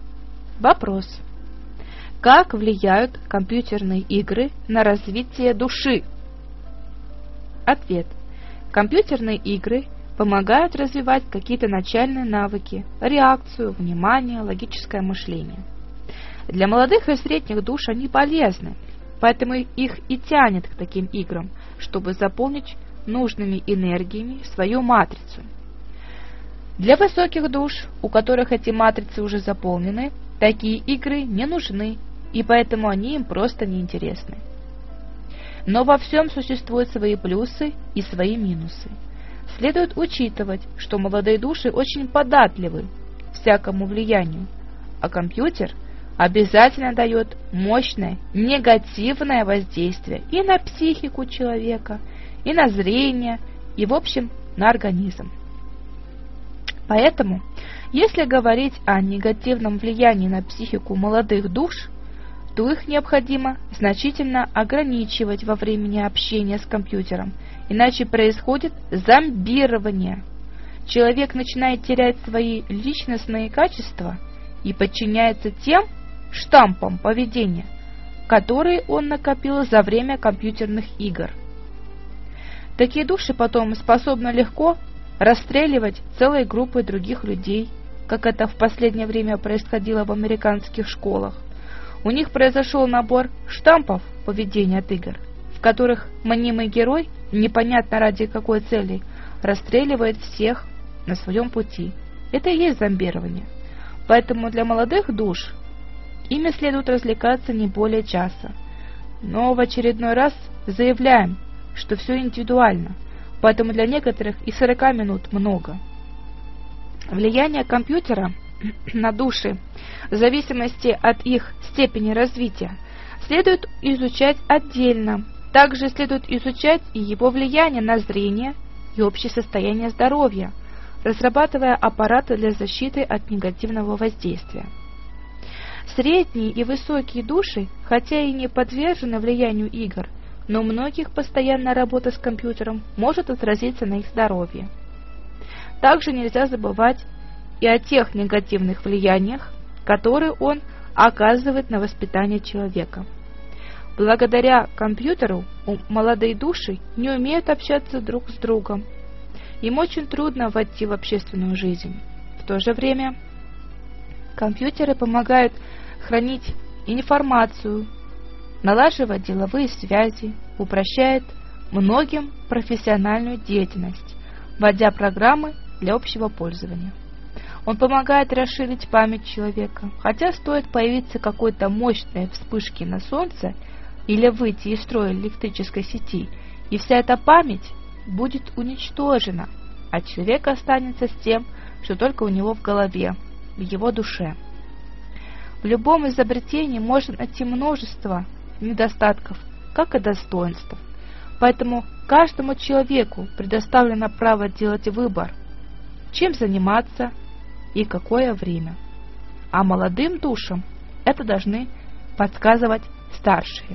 Вопрос. Как влияют компьютерные игры на развитие души? Ответ. Компьютерные игры помогают развивать какие-то начальные навыки, реакцию, внимание, логическое мышление. Для молодых и средних душ они полезны. поэтому их и тянет к таким играм, чтобы заполнить нужными энергиями свою матрицу. Для высоких душ, у которых эти матрицы уже заполнены, такие игры не нужны, и поэтому они им просто не интересны. Но во всем существуют свои плюсы и свои минусы. Следует учитывать, что молодые души очень податливы всякому влиянию, а компьютер обязательно дает мощное негативное воздействие и на психику человека, и на зрение, и в общем на организм. Поэтому, если говорить о негативном влиянии на психику молодых душ, то их необходимо значительно ограничивать во времени общения с компьютером, иначе происходит зомбирование. Человек начинает терять свои личностные качества и подчиняется тем штампам поведения, которые он накопил за время компьютерных игр. Такие души потом способны легко расстреливать целые группы других людей, как это в последнее время происходило в американских школах. У них произошел набор штампов поведения от игр, в которых мнимый герой, непонятно ради какой цели, расстреливает всех на своем пути. Это и есть зомбирование. Поэтому для молодых душ ими следует развлекаться не более часа. Но в очередной раз заявляем, что все индивидуально, поэтому для некоторых и 40 минут много. Влияние компьютера на души в зависимости от их степени развития следует изучать отдельно. Также следует изучать и его влияние на зрение и общее состояние здоровья, разрабатывая аппараты для защиты от негативного воздействия. Средние и высокие души, хотя и не подвержены влиянию игр, но у многих постоянная работа с компьютером может отразиться на их здоровье. Также нельзя забывать и о тех негативных влияниях, которые он оказывает на воспитание человека. Благодаря компьютеру молодые души не умеют общаться друг с другом. Им очень трудно войти в общественную жизнь. В то же время компьютеры помогают хранить информацию, налаживать деловые связи, упрощает многим профессиональную деятельность, вводя программы для общего пользования. Он помогает расширить память человека, хотя стоит появиться какой-то мощной вспышки на солнце или выйти из строя электрической сети, и вся эта память будет уничтожена, а человек останется с тем, что только у него в голове, в его душе. В любом изобретении можно найти множество недостатков, как и достоинств. Поэтому каждому человеку предоставлено право делать выбор, чем заниматься и какое время. А молодым душам это должны подсказывать старшие.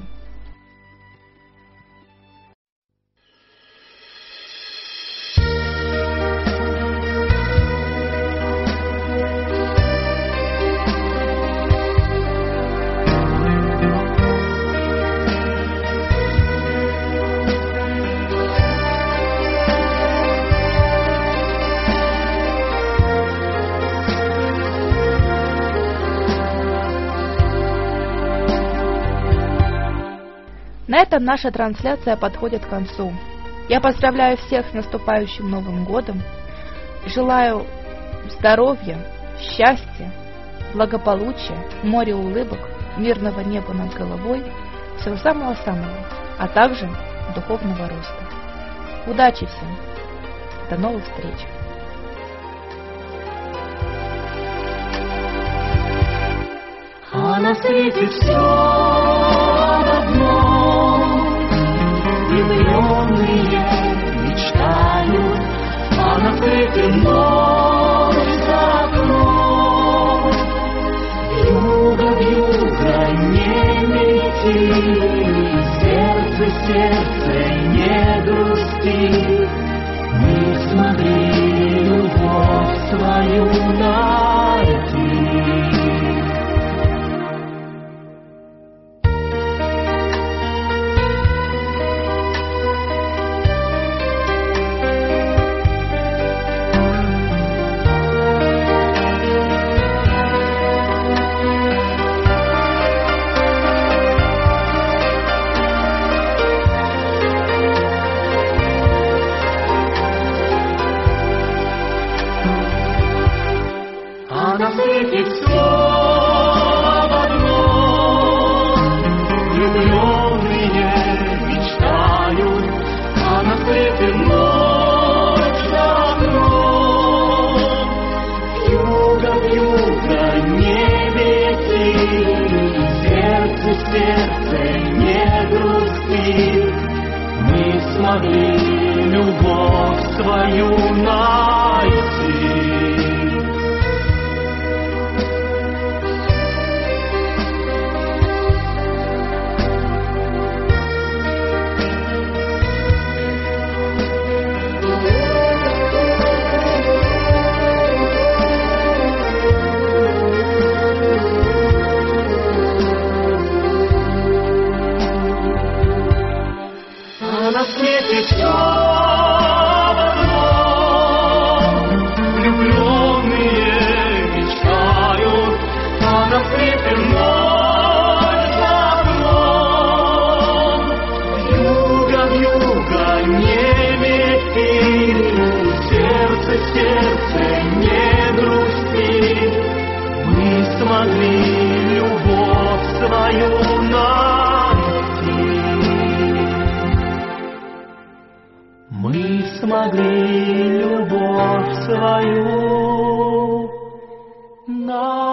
На этом наша трансляция подходит к концу. Я поздравляю всех с наступающим Новым годом. Желаю здоровья, счастья, благополучия, моря улыбок, мирного неба над головой, всего самого-самого, а также духовного роста. Удачи всем! До новых встреч! А на свете все одно, и влюбленные мечтают, а на свете ночь за окном. Вьюга, вьюга, не лети, сердце, не грусти. Мы смогли любовь свою найти. любовь свою найти. На свете все одно, влюбленные мечтают, а на свете ночь за окном. Вьюга, вьюга, не лети, сердце, сердце, не грусти. Мы смогли любовь свою найти. Мы смогли любовь свою найти.